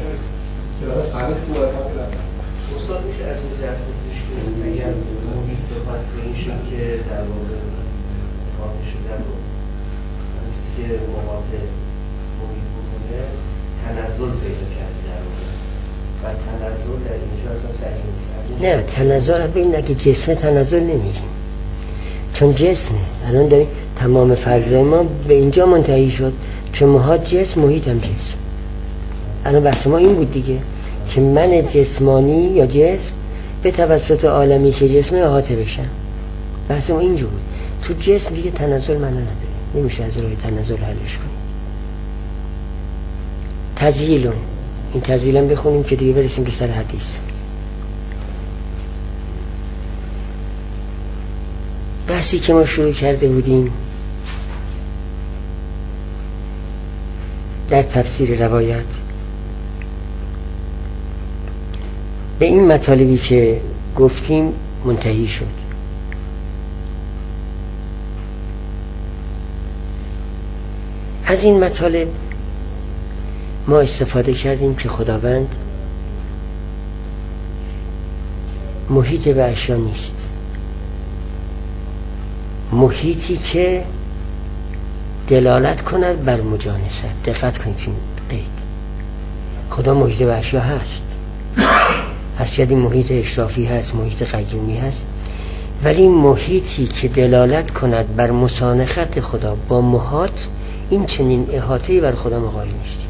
استاد میشه از این جهت گفتش که اگر محیط بخواد به این شکل که در واقع احاطه شدن رو چیزی که محاط محیط بکنه تنزل پیدا کرده در واقع و تنزل در اینجا اصلا صحیح نیست. نه تنزل ببین اگه جسم تنزل نمیگیم، چون جسمه. الان داریم تمام فرضای ما به اینجا منتهی شد که محیط جسم، محیط هم جسم. الان بحث ما این بود دیگه که من جسمانی یا جسم به توسط عالمی که جسمه احاطه بشم. بحث ما اینجا بود. تو جسم دیگه تنزل معنا نداره، نمیشه از راه تنزل حلش کنیم. تزییلون، این تزییلم بخونیم که دیگه برسیم به سر حدیث. بحثی که ما شروع کرده بودیم در تفسیر روایت به این مطالبی که گفتیم منتهی شد. از این مطالب ما استفاده کردیم که خداوند محیط به اشیا نیست، محیطی که دلالت کند بر مجانست. دقت کنید این قید، خدا محیط به اشیا هست، هرچند این محیط اشرافی هست، محیط قیومی هست، ولی محیطی که دلالت کند بر مسانخت خدا با محاط، این چنین احاطه‌ای بر خدا مقال نیست.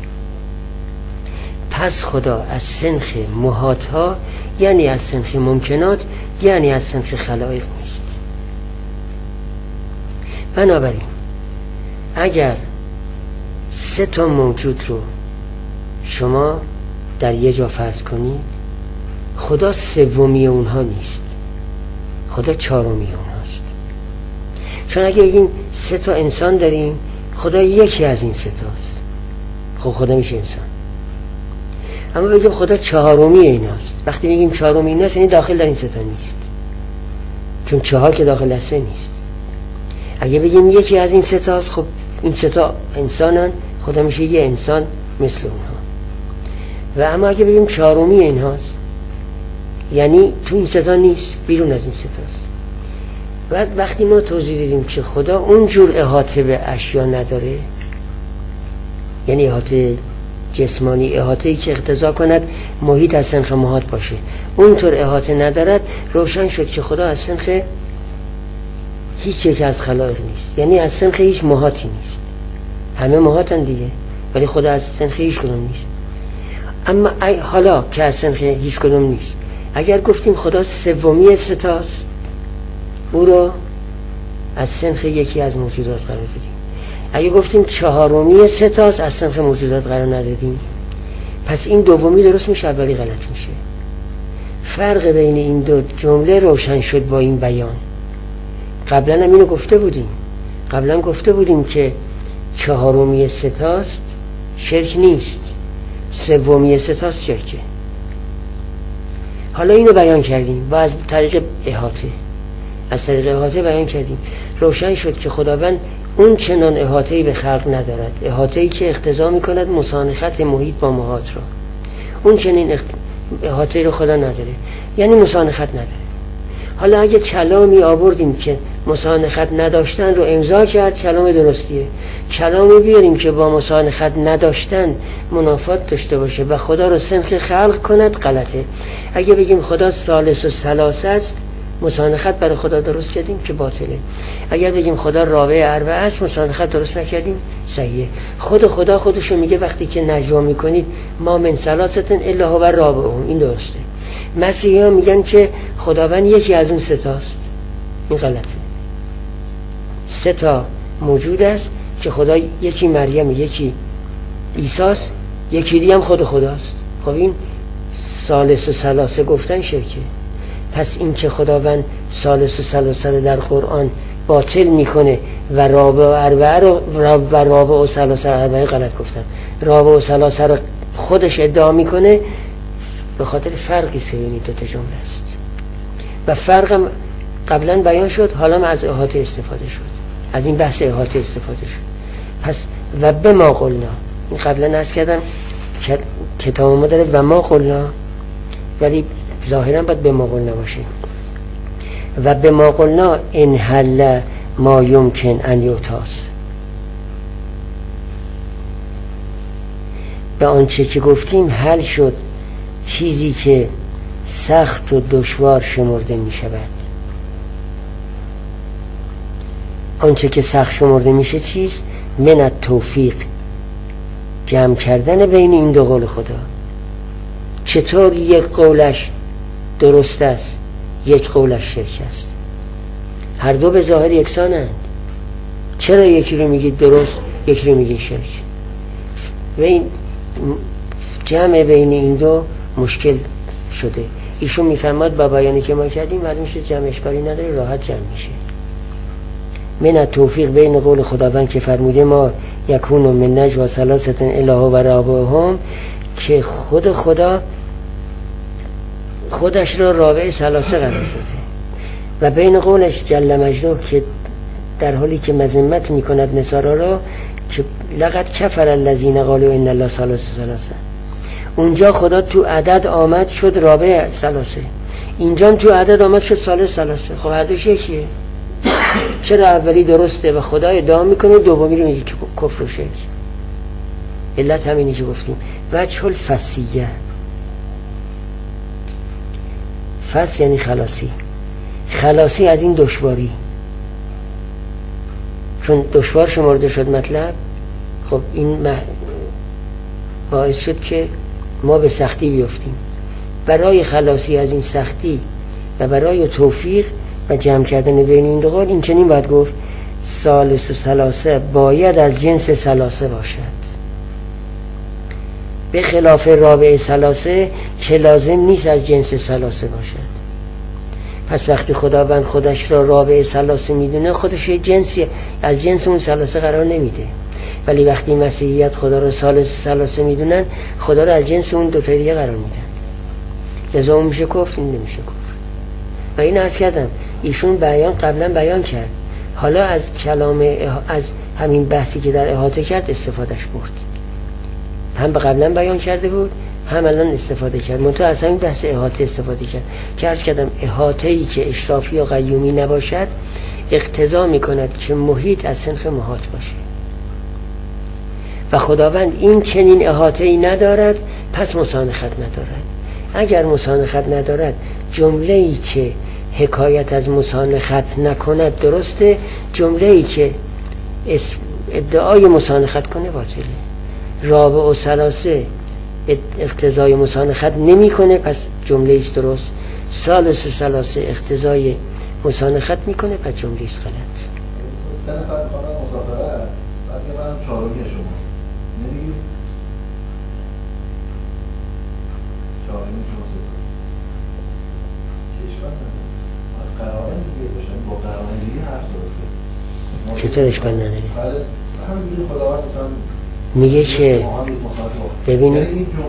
پس خدا از سنخ محاط ها، یعنی از سنخ ممکنات، یعنی از سنخ خلایق نیست. بنابراین اگر سه تا موجود رو شما در یه جا فرض کنید، خدا سومی اونها نیست، خدا چهارمی اونهاست. چون اگه بگیم سه تا انسان داریم، خدا یکی از این سه تاست، خب خدا میشه انسان. اما بگیم خدا چهارمی ایناست، وقتی میگیم چهارمی ایناست یعنی داخل در این سه تا نیست، چون چهار که داخل در سه نیست. اگه بگیم یکی از این سه تاست، خب این سه تا انسانن، خدا میشه یه انسان مثل اونها. و اما اگه بگیم چهارمی اینهاست، یعنی تو این سه تا نیست، بیرون از این سه تاست. بعد وقتی ما توضیح دیدیم که خدا اونجور احاطه به اشیا نداره، یعنی احاطه جسمانی، احاطه‌ای که اقتضا کند محیط از سنخ محاط باشه، اونطور احاطه ندارد، روشن شد که خدا از سنخ هیچ یک از خلایق نیست، یعنی از سنخ هیچ محاطی نیست. همه محاطن دیگه، ولی خدا از سنخ هیچ کدوم نیست. اما حالا که از سنخ هیچ کدوم نیست، اگر گفتیم خدا سومی ستاست، او رو از سنخ یکی از موجودات قرار دادیم. اگه گفتیم چهارمی ستاست، از سنخ موجودات قرار ندادیم. پس این دومی درست میشه، اولی غلط میشه. فرق بین این دو جمله روشن شد با این بیان. قبلا هم اینو گفته بودیم، قبلا گفته بودیم که چهارمی ستاست شرک نیست، سومی ستاست شرکه. حالا اینو بیان کردیم با از طریق احاطه، از طریق احاطه بیان کردیم، روشن شد که خداوند اون چنان احاطه‌ای به خلق ندارد، احاطه‌ای که اقتضا می‌کند مسانخت محیط با محاط را. اون چنین احاطه‌ای رو خدا نداره، یعنی مسانخت نداره. حالا اگه کلامی آوردیم که مسانخت نداشتن رو امضا کرد، کلام درستیه. کلامی بیاریم که با مسانخت نداشتن منافات داشته باشه و خدا رو سنخ خلق کند، غلطه. اگه بگیم خدا ثالث و ثلاثه است، مسانخت برای خدا درست کردیم که باطله. اگر بگیم خدا رابع اربعه است، مسانخت درست نکردیم، صحیحه. خود خدا خودشو میگه وقتی که نجوا میکنید ما من ثلاثه الا هو رابعهم، این درسته. مسیحی ها میگن که خداوند یکی از اون سه تاست، این غلطه. سه تا موجود است که خدا یکی مریم، یکی عیسی است، یکی دیگه هم خود خداست. خب این ثالث و ثلاثه گفتن شرکه. پس این که خداوند ثالث و ثلاثه در قرآن باطل میکنه و رابع و اربعه رو و رابع و ثلاثه اربعه غلط گفتن، رابع و ثلاثه رو خودش ادعا میکنه، به خاطر فرقی بین دو تا جمله است و فرقم قبلا بیان شد. حالا از احاطه استفاده شد، از این بحث احاطه استفاده شد. پس و به ما قلنا، این قبلا عرض کردم کتاب ما داره و ما قلنا، ولی ظاهرا باید به ما قلنا باشه. و به ما قلنا ان حل ما یمکن ان یوتاس، به آنچه که گفتیم حل شد چیزی که سخت و دشوار شمرده می شود. آنچه که سخت شمرده میشه چیست؟ من التوفیق، جمع کردن بین این دو قول خدا. چطور یک قولش درست است یک قولش شرک است؟ هر دو به ظاهر یکسانند، چرا یکی رو میگید درست یکی رو میگید شرک؟ و این جمع بین این دو مشکل شده. ایشون میفهمد با بیانی که ما کردیم معلوم میشه جمع اشکالی نداره، راحت جمع میشه. من التوفیق بین قول خداوند که فرموده ما یکون من نجوا ثلاثه الا هو رابعهم، که خود خدا خودش را رابع ثلاثه قرار داده، و بین قولش جل مجده که در حالی که مذمت میکند نصارا را که لقد کفر الذین قالوا ان الله ثالث ثلاثه، اونجا خدا تو عدد آمد شد رابع ثلاثه، اینجا تو عدد آمد شد ثالث ثلاثه. خب عددش یکیه، چرا اولی درسته و خدا ادعا میکنه دومی رو میگه که کفر و شرک؟ علت همینی که گفتیم، وجه الفسیه. فس یعنی خلاصی، خلاصی از این دشواری، چون دشوار شمرده شد مطلب. خب این مح... باعث شد که ما به سختی بیفتیم. برای خلاصی از این سختی و برای توفیق و جمع کردن بین این دو قول این چنین باید گفت ثالث و ثلاثه باید از جنس ثلاثه باشد، به خلاف رابع ثلاثه که لازم نیست از جنس ثلاثه باشد. پس وقتی خداوند خودش را رابع ثلاثه میدونه، خودش یه جنسی از جنس اون ثلاثه قرار نمیده. ولی وقتی مسیحیت خدا را ثالث ثلاثه میدونن، خدا را از جنس اون دو تا دیگه قرار میدن، لذا اون میشه کفر، این نمیشه کفر. و این عرض کردم ایشون بیان قبلا بیان کرد، حالا از کلام از همین بحثی که در احاطه کرد استفادهش برد، هم به قبلا بیان کرده بود هم الان استفاده کرد، منتها از همین بحث احاطه استفاده کرد که عرض کردم احاطه‌ای که اشرافی و قیومی نباشد اقتضا میکند که محیط از سنخ محاط باشه، و خداوند این چنین احاطه‌ای ندارد، پس مسانخت ندارد. اگر مسانخت ندارد، جمله‌ای که حکایت از مسانخت نکند درسته، جمله‌ای که ادعای مسانخت کنه باطله. رابع و ثلاثه اقتضای مسانخت نمی کنه، پس جمله است درست. ثالث و ثلاثه اقتضای مسانخت میکنه، پس جمله است غلط. سه نفر خانه مسافره، بعد که من چهارمی شما نمیگیم چهارمی شما سوزن کشور از قراره دیگه باشن، با قراره دیگه حرف درسته. چطور اشکال نداره؟ همین دیگه خداوند مثلا میگه که ببینید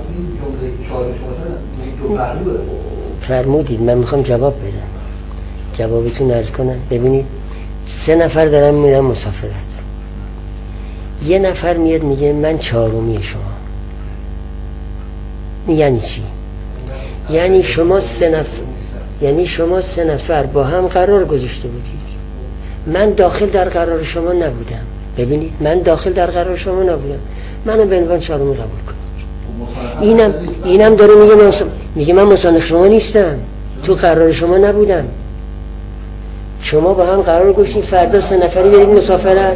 فرمودید، من میخوام جواب بدم، جوابتون عرض کنم. ببینید سه نفر دارن میرن مسافرت، یه نفر میاد میگه من چهارمی شما. یعنی چی؟ یعنی شما سه نفر یعنی شما سه نفر با هم قرار گذاشته بودید، من داخل در قرار شما نبودم. ببینید من داخل در قرار شما نبودم، منو به عنوان چهارمی قبول کنید. اینم اینم داره میگه من میگه من مسانخ شما نیستم، تو قرار شما نبودم. شما با هم قرار گذاشتید فردا سه نفری برید مسافرت.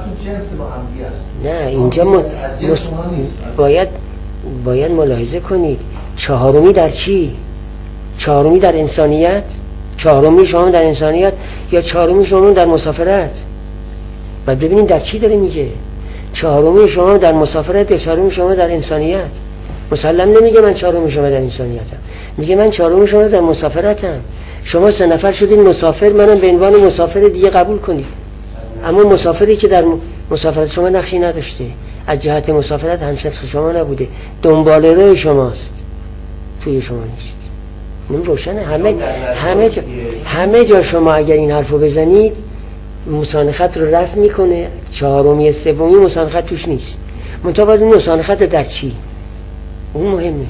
نه اینجا م... مس... باید باید ملاحظه کنید چهارمی در چی؟ چهارمی در انسانیت، چهارمی شما در انسانیت یا چهارمی شما در مسافرت؟ بعد ببینید در چی داره میگه. چهارمی شما در مسافرت یا چهارمی شما در انسانیت؟ مسلم نمیگه من چهارمی شما در انسانیتم، میگه من چهارمی شما در مسافرتم. شما سه نفر شدید مسافر، منم به عنوان مسافر دیگه قبول کنید. اما مسافری که در مسافرت شما نقشی نداشته، از جهت مسافرت همسطح شما نبوده، دنبال روی شماست، توی شما نیست. این روشنه. همه همه جا همه جا شما اگر این حرفو بزنید مسانخت رو رفع میکنه، چهارمی سومی مسانخت توش نیست. منتها باید اون مسانخت در چی؟ اون مهمه. در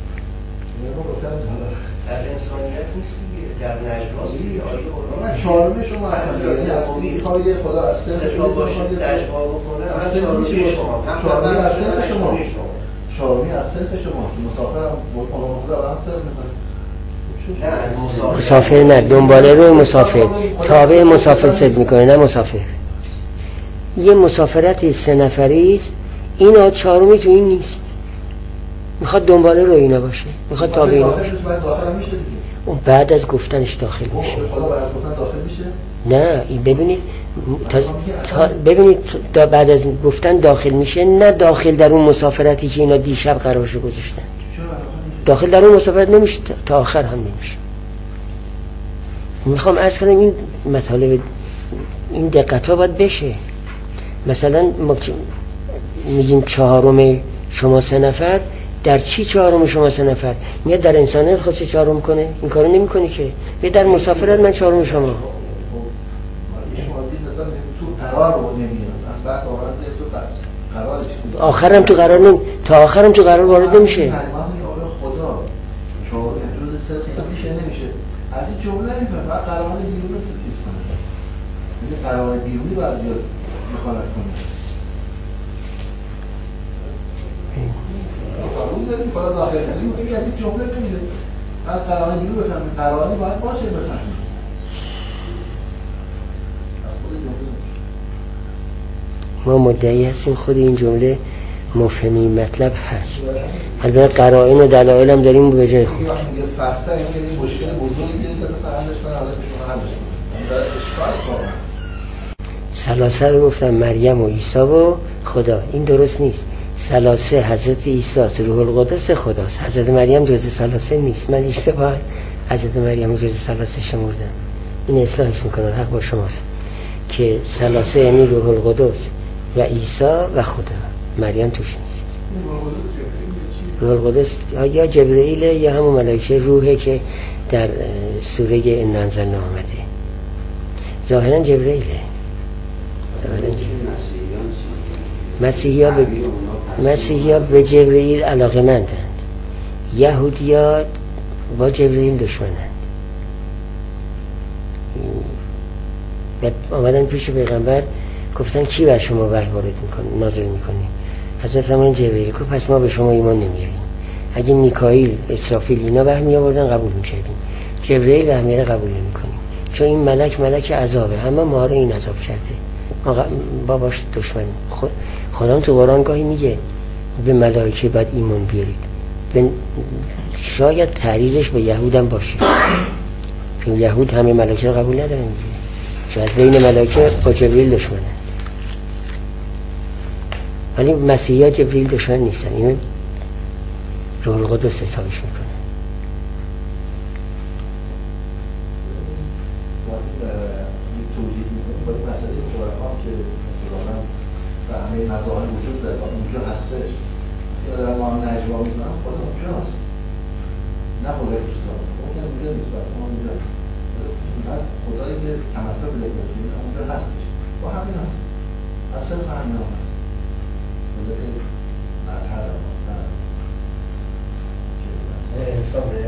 انسانیت نیست دیگه، در نجواست دیگه. آیه چهارمی شما اصلا میخواید خدا از سه تا باشه نجوا بکنه، از چهارمی شما، چهارمی از سه شما، چهارمی از سه شما مسافرم با قانون هم سر میکنه. مسافر نه، دنباله روی مسافر، تابع مسافر صد میکنه، نه مسافر. یه مسافرت سه نفری است، این چهارمی تو این نیست، میخواد دنباله رو اینا باشه، میخواد تابع اینا باشه. اون بعد از گفتنش داخل میشه. خدا بعد از گفتن داخل میشه؟ نه این ببینید تا... تا... ببینید تا بعد از گفتن داخل میشه، نه داخل در اون مسافرتی که اینا دیشب قرارشو گذاشتن. داخل در اون مسافرت نمیشه، تا آخر هم نمیشه. میخوام عرض کنم این مطالب این دقت ها باید بشه. مثلا ما میگیم چهارم شما سه نفر، در چی چهارم شما سه نفر؟ میاد در انسانیت خودش چهارم کنه؟ این کارو نمیکنه که. میاد در مسافرت من چهارم شما. شما دید مثلا تو قرار رو نمیاد، بعد وارد تو بس قرارش آخرم تو قرار نمی تا آخرم تو قرار وارد نمیشه. خدا شما روز سر خیلی میشه نمیشه. از این جمله نمیکنه، بعد قرار بیرون رو تیز کنه. میگه قرار بیرونی باید بیاد مخالفت کنه. قانون داریم خدا داخل کنیم، میگه از این جمله نمیده. بعد قرار بیرون بفهمیم، قراری باید باشه بفهمیم. ما مدعی هستیم خود این جمله مفهمی مطلب هست. البته قرائن و دلایل هم داریم به جای خود. وقتی میگه فسته این مشکل بزرگی که مثلا حلش کنه، حالا شما حلش کنه. داره اشکال کنه. ثلاثه رو گفتم، مریم و عیسی و خدا. این درست نیست. ثلاثه حضرت عیسی است، روح القدس خداست. حضرت مریم جزء ثلاثه نیست. من اشتباه حضرت مریم جزء ثلاثه شمردم. این اصلاحش میکنم، حق با شماست که ثلاثه یعنی روح القدس و عیسی و خدا. مریم توش نیست. روح القدس یا جبرئیل یا همون ملائکه روحه که در سوره ان انزلنا آمده. ظاهرا جبرئیله. ظاهرا جبرئیل. مسیحی ها به مسیحی ها به جبرئیل علاقه‌مندند. یهودیات با جبرئیل دشمنند. آمدن پیش پیغمبر گفتن کی بر شما وحی وارد میکنه نازل میکنه؟ حضرت فرمودن جبرئیل. گفت پس ما به شما ایمان نمیاریم. اگه میکائیل، اسرافیل اینا وحی میآوردن قبول میکردیم. جبرئیل وحی میاره قبول نمیکنیم، چون این ملک ملک عذابه، همه ما رو این عذاب کرده، ما باباش دشمن. خود خدا تو قرآن گاهی میگه به ملائکه باید ایمان بیارید. به شاید تعریضش به یهودم باشه، چون یهود همه ملائکه رو قبول ندارن. شاید بین ملائکه با جبرئیل دشمنن، ولی مسیحی‌ها جبرئیل دشمن نیستن. اینو روح القدس حسابش میکنه. همه مظاهر وجود داره، اونجا هستش. یا دارم ما هم نجوا میزنم، خدا اونجا هست، نه خدای کشت هست. ممکن اونجا نیست، باید ما اونجا هست. از خدایی که تمثل بده کنید اونجا هستش، با همین هست، اصلا همین هم هست. اونجا که مظهر ما انسانه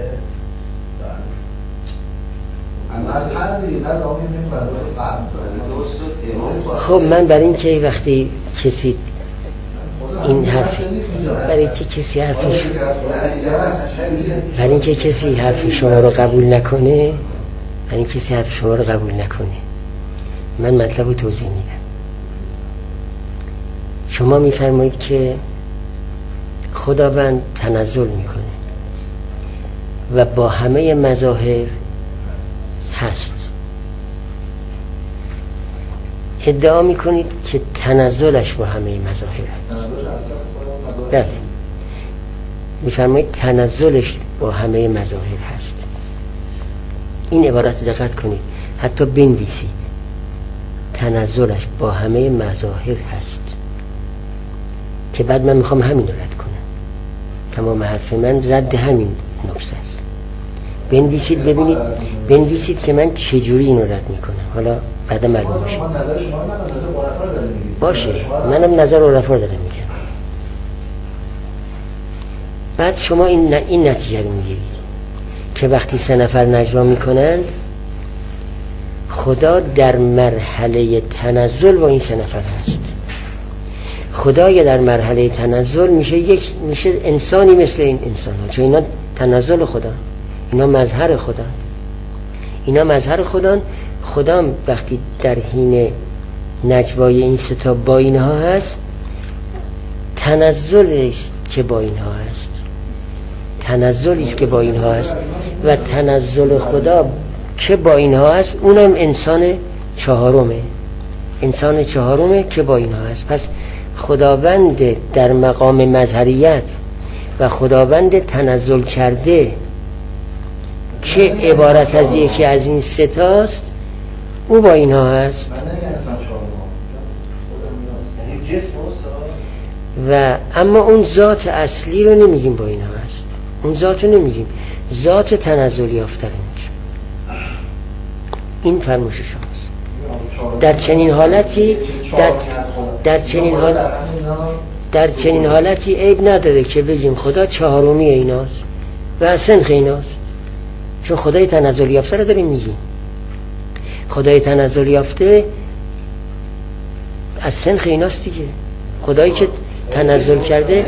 مظهر دیگه، نه دامی همین برای فهم زنه. خب من برای این که وقتی کسی این حرفی برای که کسی حرفش برای این که کسی حرف شما رو قبول نکنه برای این کسی حرف شما رو قبول نکنه من مطلب رو توضیح میدم. شما میفرمایید که خداوند تنزل میکنه و با همه مظاهر هست. ادعا میکنید که تنزلش با همه مظاهر هست. بله میفرمایید تنزلش با همه مظاهر هست. این عبارت دقت کنید، حتی بنویسید تنزلش با همه مظاهر هست، که بعد من میخوام همین رو رد کنم. تمام حرف من رد همین نکته است. بنویسید ببینید، بنویسید که من چجوری اینو رد میکنم. حالا بعدا معلوم میشه. باشه منم نظر عرفا دارم میگم. بعد شما این این نتیجه رو میگیرید که وقتی سه نفر نجوا میکنند خدا در مرحله تنزل با این سه نفر هست. خدا یا در مرحله تنزل میشه یک میشه انسانی مثل این انسان ها، چون اینا تنزل خدا، اینا مظهر خدا، اینا مظهر خدا. خدا وقتی در حین نجوای این ستا با اینها هست، تنزل است که با اینها هست، تنزلی است که با اینها هست و تنزل خدا که با اینها هست اونم انسان چهارمه، انسان چهارمه که با اینها هست. پس خداوند در مقام مظهریت و خداوند تنزل کرده که عبارت از یکی از این ستاست، او با اینها هست و اما اون ذات اصلی رو نمیگیم با اینها هست، اون ذات رو نمیگیم، ذات تنزل یافته رو میگیم. این فرموش شماست. در چنین حالتی در, در چنین حال در چنین حالتی عیب نداره که بگیم خدا چهارمی ایناست و از سنخ ایناست، چون خدای تنزل یافته رو داریم میگیم. خدای تنزل یافته از سنخ ایناست دیگه. خدایی که تنزل کرده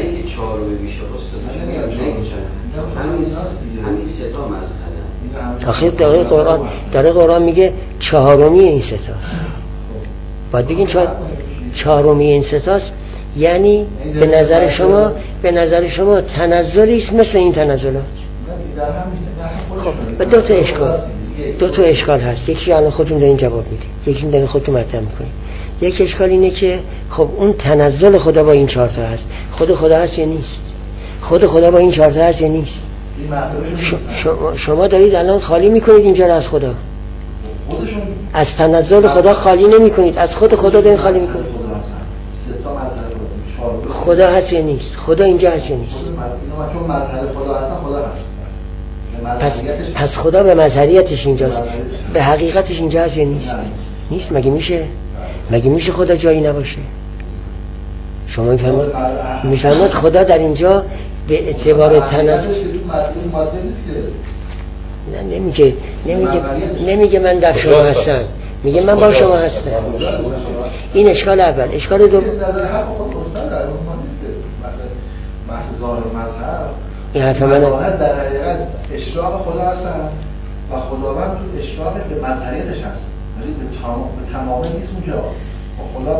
آخر داره قرآن داره قرآن میگه چهارمی این ستاست. باید بگین چهار چهارمی این ستاست، یعنی به نظر شما به نظر شما تنزلی است مثل این تنزلات. خب و دو تا اشکال دو تا اشکال هست. یکی الان خودتون دارین جواب میدید، یکی دارین خودتون مطرح میکنید. یک اشکال اینه که خب اون تنزل خدا با این چهار تا هست، خود خدا هست یا نیست؟ خود خدا با این چهار تا هست یا نیست؟ شما, شما دارید الان خالی میکنید اینجا رو از خدا، از تنزل خدا خالی نمیکنید، از خود خدا دارید خالی میکنید. خدا هست یا نیست؟ خدا اینجا هست یا نیست؟ پس پس خدا به مظهریتش اینجاست، به حقیقتش اینجا هست یا نیست؟ نیست. مگه میشه؟ مگه میشه خدا جایی نباشه؟ شما میفهمید میفهمید خدا در اینجا به اعتبار تنزل نه نمیگه نمیگه نمیگه من در شما هستم، میگه من با شما هستم. این اشکال اول. اشکال دوم این حرف من در حقیقت اشراق خدا هستن و خداوند تو اشراق به مظهریتش هست، ولی به تمام به تمام نیست اونجا. خدا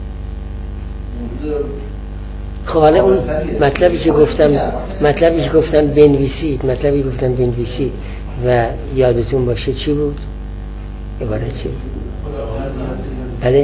خب حالا اون مطلبی که گفتم مطلبی که گفتم بنویسید مطلبی گفتم بنویسید و یادتون باشه چی بود؟ عبارت چی؟ بله؟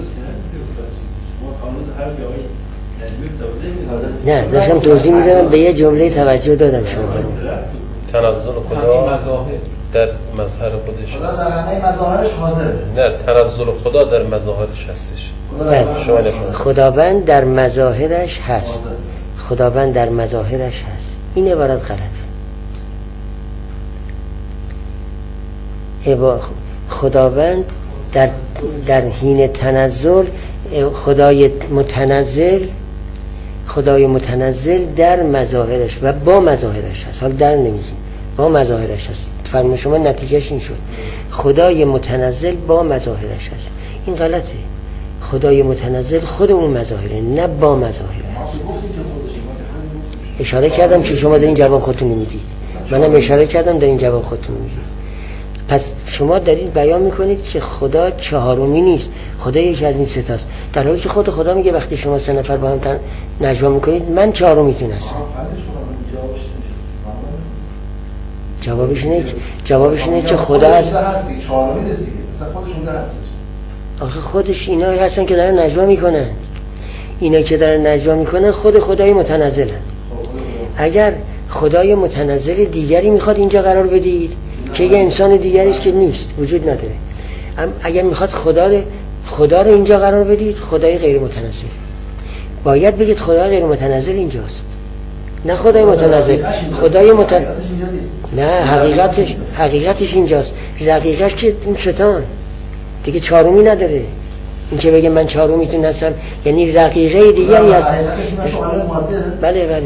نه داشتم توضیح میدادم، به یه جمله توجه دادم. شما تنزل خدا در مظهر خودش خدا در همه مظاهرش حاضره. نه، تنزل خدا در مظاهرش هستش. خداوند در مظاهرش هست، خداوند در مظاهرش هست. این عبارت غلطه. خداوند در در حین تنزل، خدای متنزل خدای متنزل در مظاهرش و با مظاهرش هست. حالا در نمیگیم، با مظاهرش هست. فرمون شما نتیجهش این شد، خدای متنزل با مظاهرش هست. این غلطه. خدای متنزل خود اون مظاهره، نه با مظاهره هست. اشاره کردم که شما دارین جواب خودتون میدید، منم اشاره کردم دارین جواب خودتون میدید. پس شما دارید بیان میکنید که خدا چهارمی نیست، خدا یکی از این سه تاست، در حالی که خود خدا میگه وقتی شما سه نفر با هم نجوا میکنید من چهارمیتون هستم. جوابش اینه جوابش اینه که خدا هست. چهارمی نیست دیگه، مثلا خودش اونجا هستش. آخه خودش اینا هستن که دارن نجوا میکنن، اینا که دارن نجوا میکنن خود خدای متنزلن. اگر خدای متنزل دیگری میخواد اینجا قرار بدید که یه انسان دیگریش که نیست، وجود نداره، اگر میخواد خدا رو خدا رو اینجا قرار بدید، خدای غیر متنزل، باید بگید خدای غیر متنزل اینجاست، نه خدای متنزل. خدای متنزل نه، حقیقتش حقیقتش اینجاست. رقیقش که این شیطان دیگه چهارمی نداره. این که بگه من چهارمیتون هستم یعنی رقیقه دیگری هست. بله بله.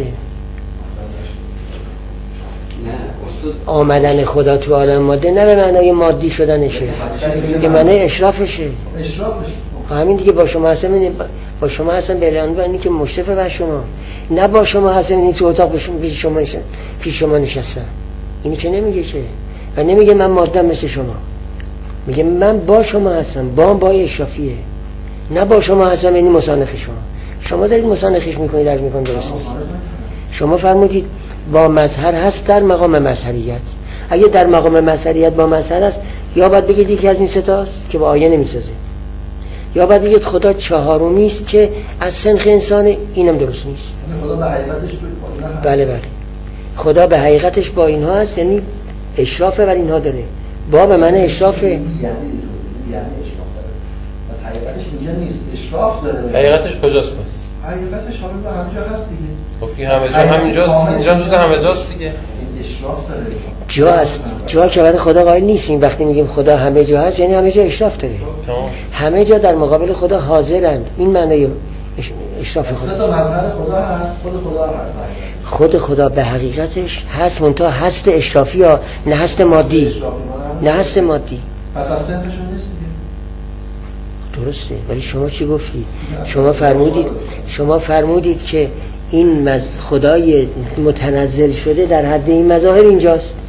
آمدن خدا تو عالم ماده نه به معنای مادی شدنشه، به معنای اشرافشه. همین دیگه با شما هستم، با شما هستم به اعلان بندی که مشرف بر شما، نه با شما هستم این تو اتاق پیش شما نشستم پیش شما نشستم. اینی که نمیگه که، و نمیگه من مادم مثل شما، میگه من با شما هستم. با با اشرافیه، نه با شما هستم، یعنی مسانخ شما. شما دارید مسانخش میکنید، درک میکنید درست نیست. شما فرمودید با مظهر هست در مقام مظهریت. اگه در مقام مظهریت با مظهر هست، یا باید بگید یکی از این سه تاست که با آیه نمیسازه، یا باید بگید خدا چهارمی است که از سنخ انسان، اینم درست نیست. خدا به حقیقتش بله بله خدا به حقیقتش با اینها هست، یعنی اشرافه بر اینها داره. با به معنی اشرافه، یعنی یعنی اشراف داره. از حقیقتش اینجا نیست، اشراف داره. حقیقتش کجاست پس؟ حقیقتش حالا به همه جا هست دیگه. خب این همه جا همینجاست، اینجا جز همه جاست دیگه. اشراف داره. جا است، جا که برای خدا قائل نیستیم. وقتی میگیم خدا همه جا هست، یعنی همه جا اشراف داره. تمام. همه جا در مقابل خدا حاضرند. این معنی اشراف خدا. سه تا مظهر خدا هست، خود خدا هست. خود خدا به حقیقتش هست، منتها هست اشرافی ها، نه هست مادی. نه هست مادی. پس از سنتشون نیست دیگه. درسته، ولی شما چی گفتی؟ شما فرمودید شما فرمودید که این مز... خدای متنزل شده در حد این مظاهر اینجاست.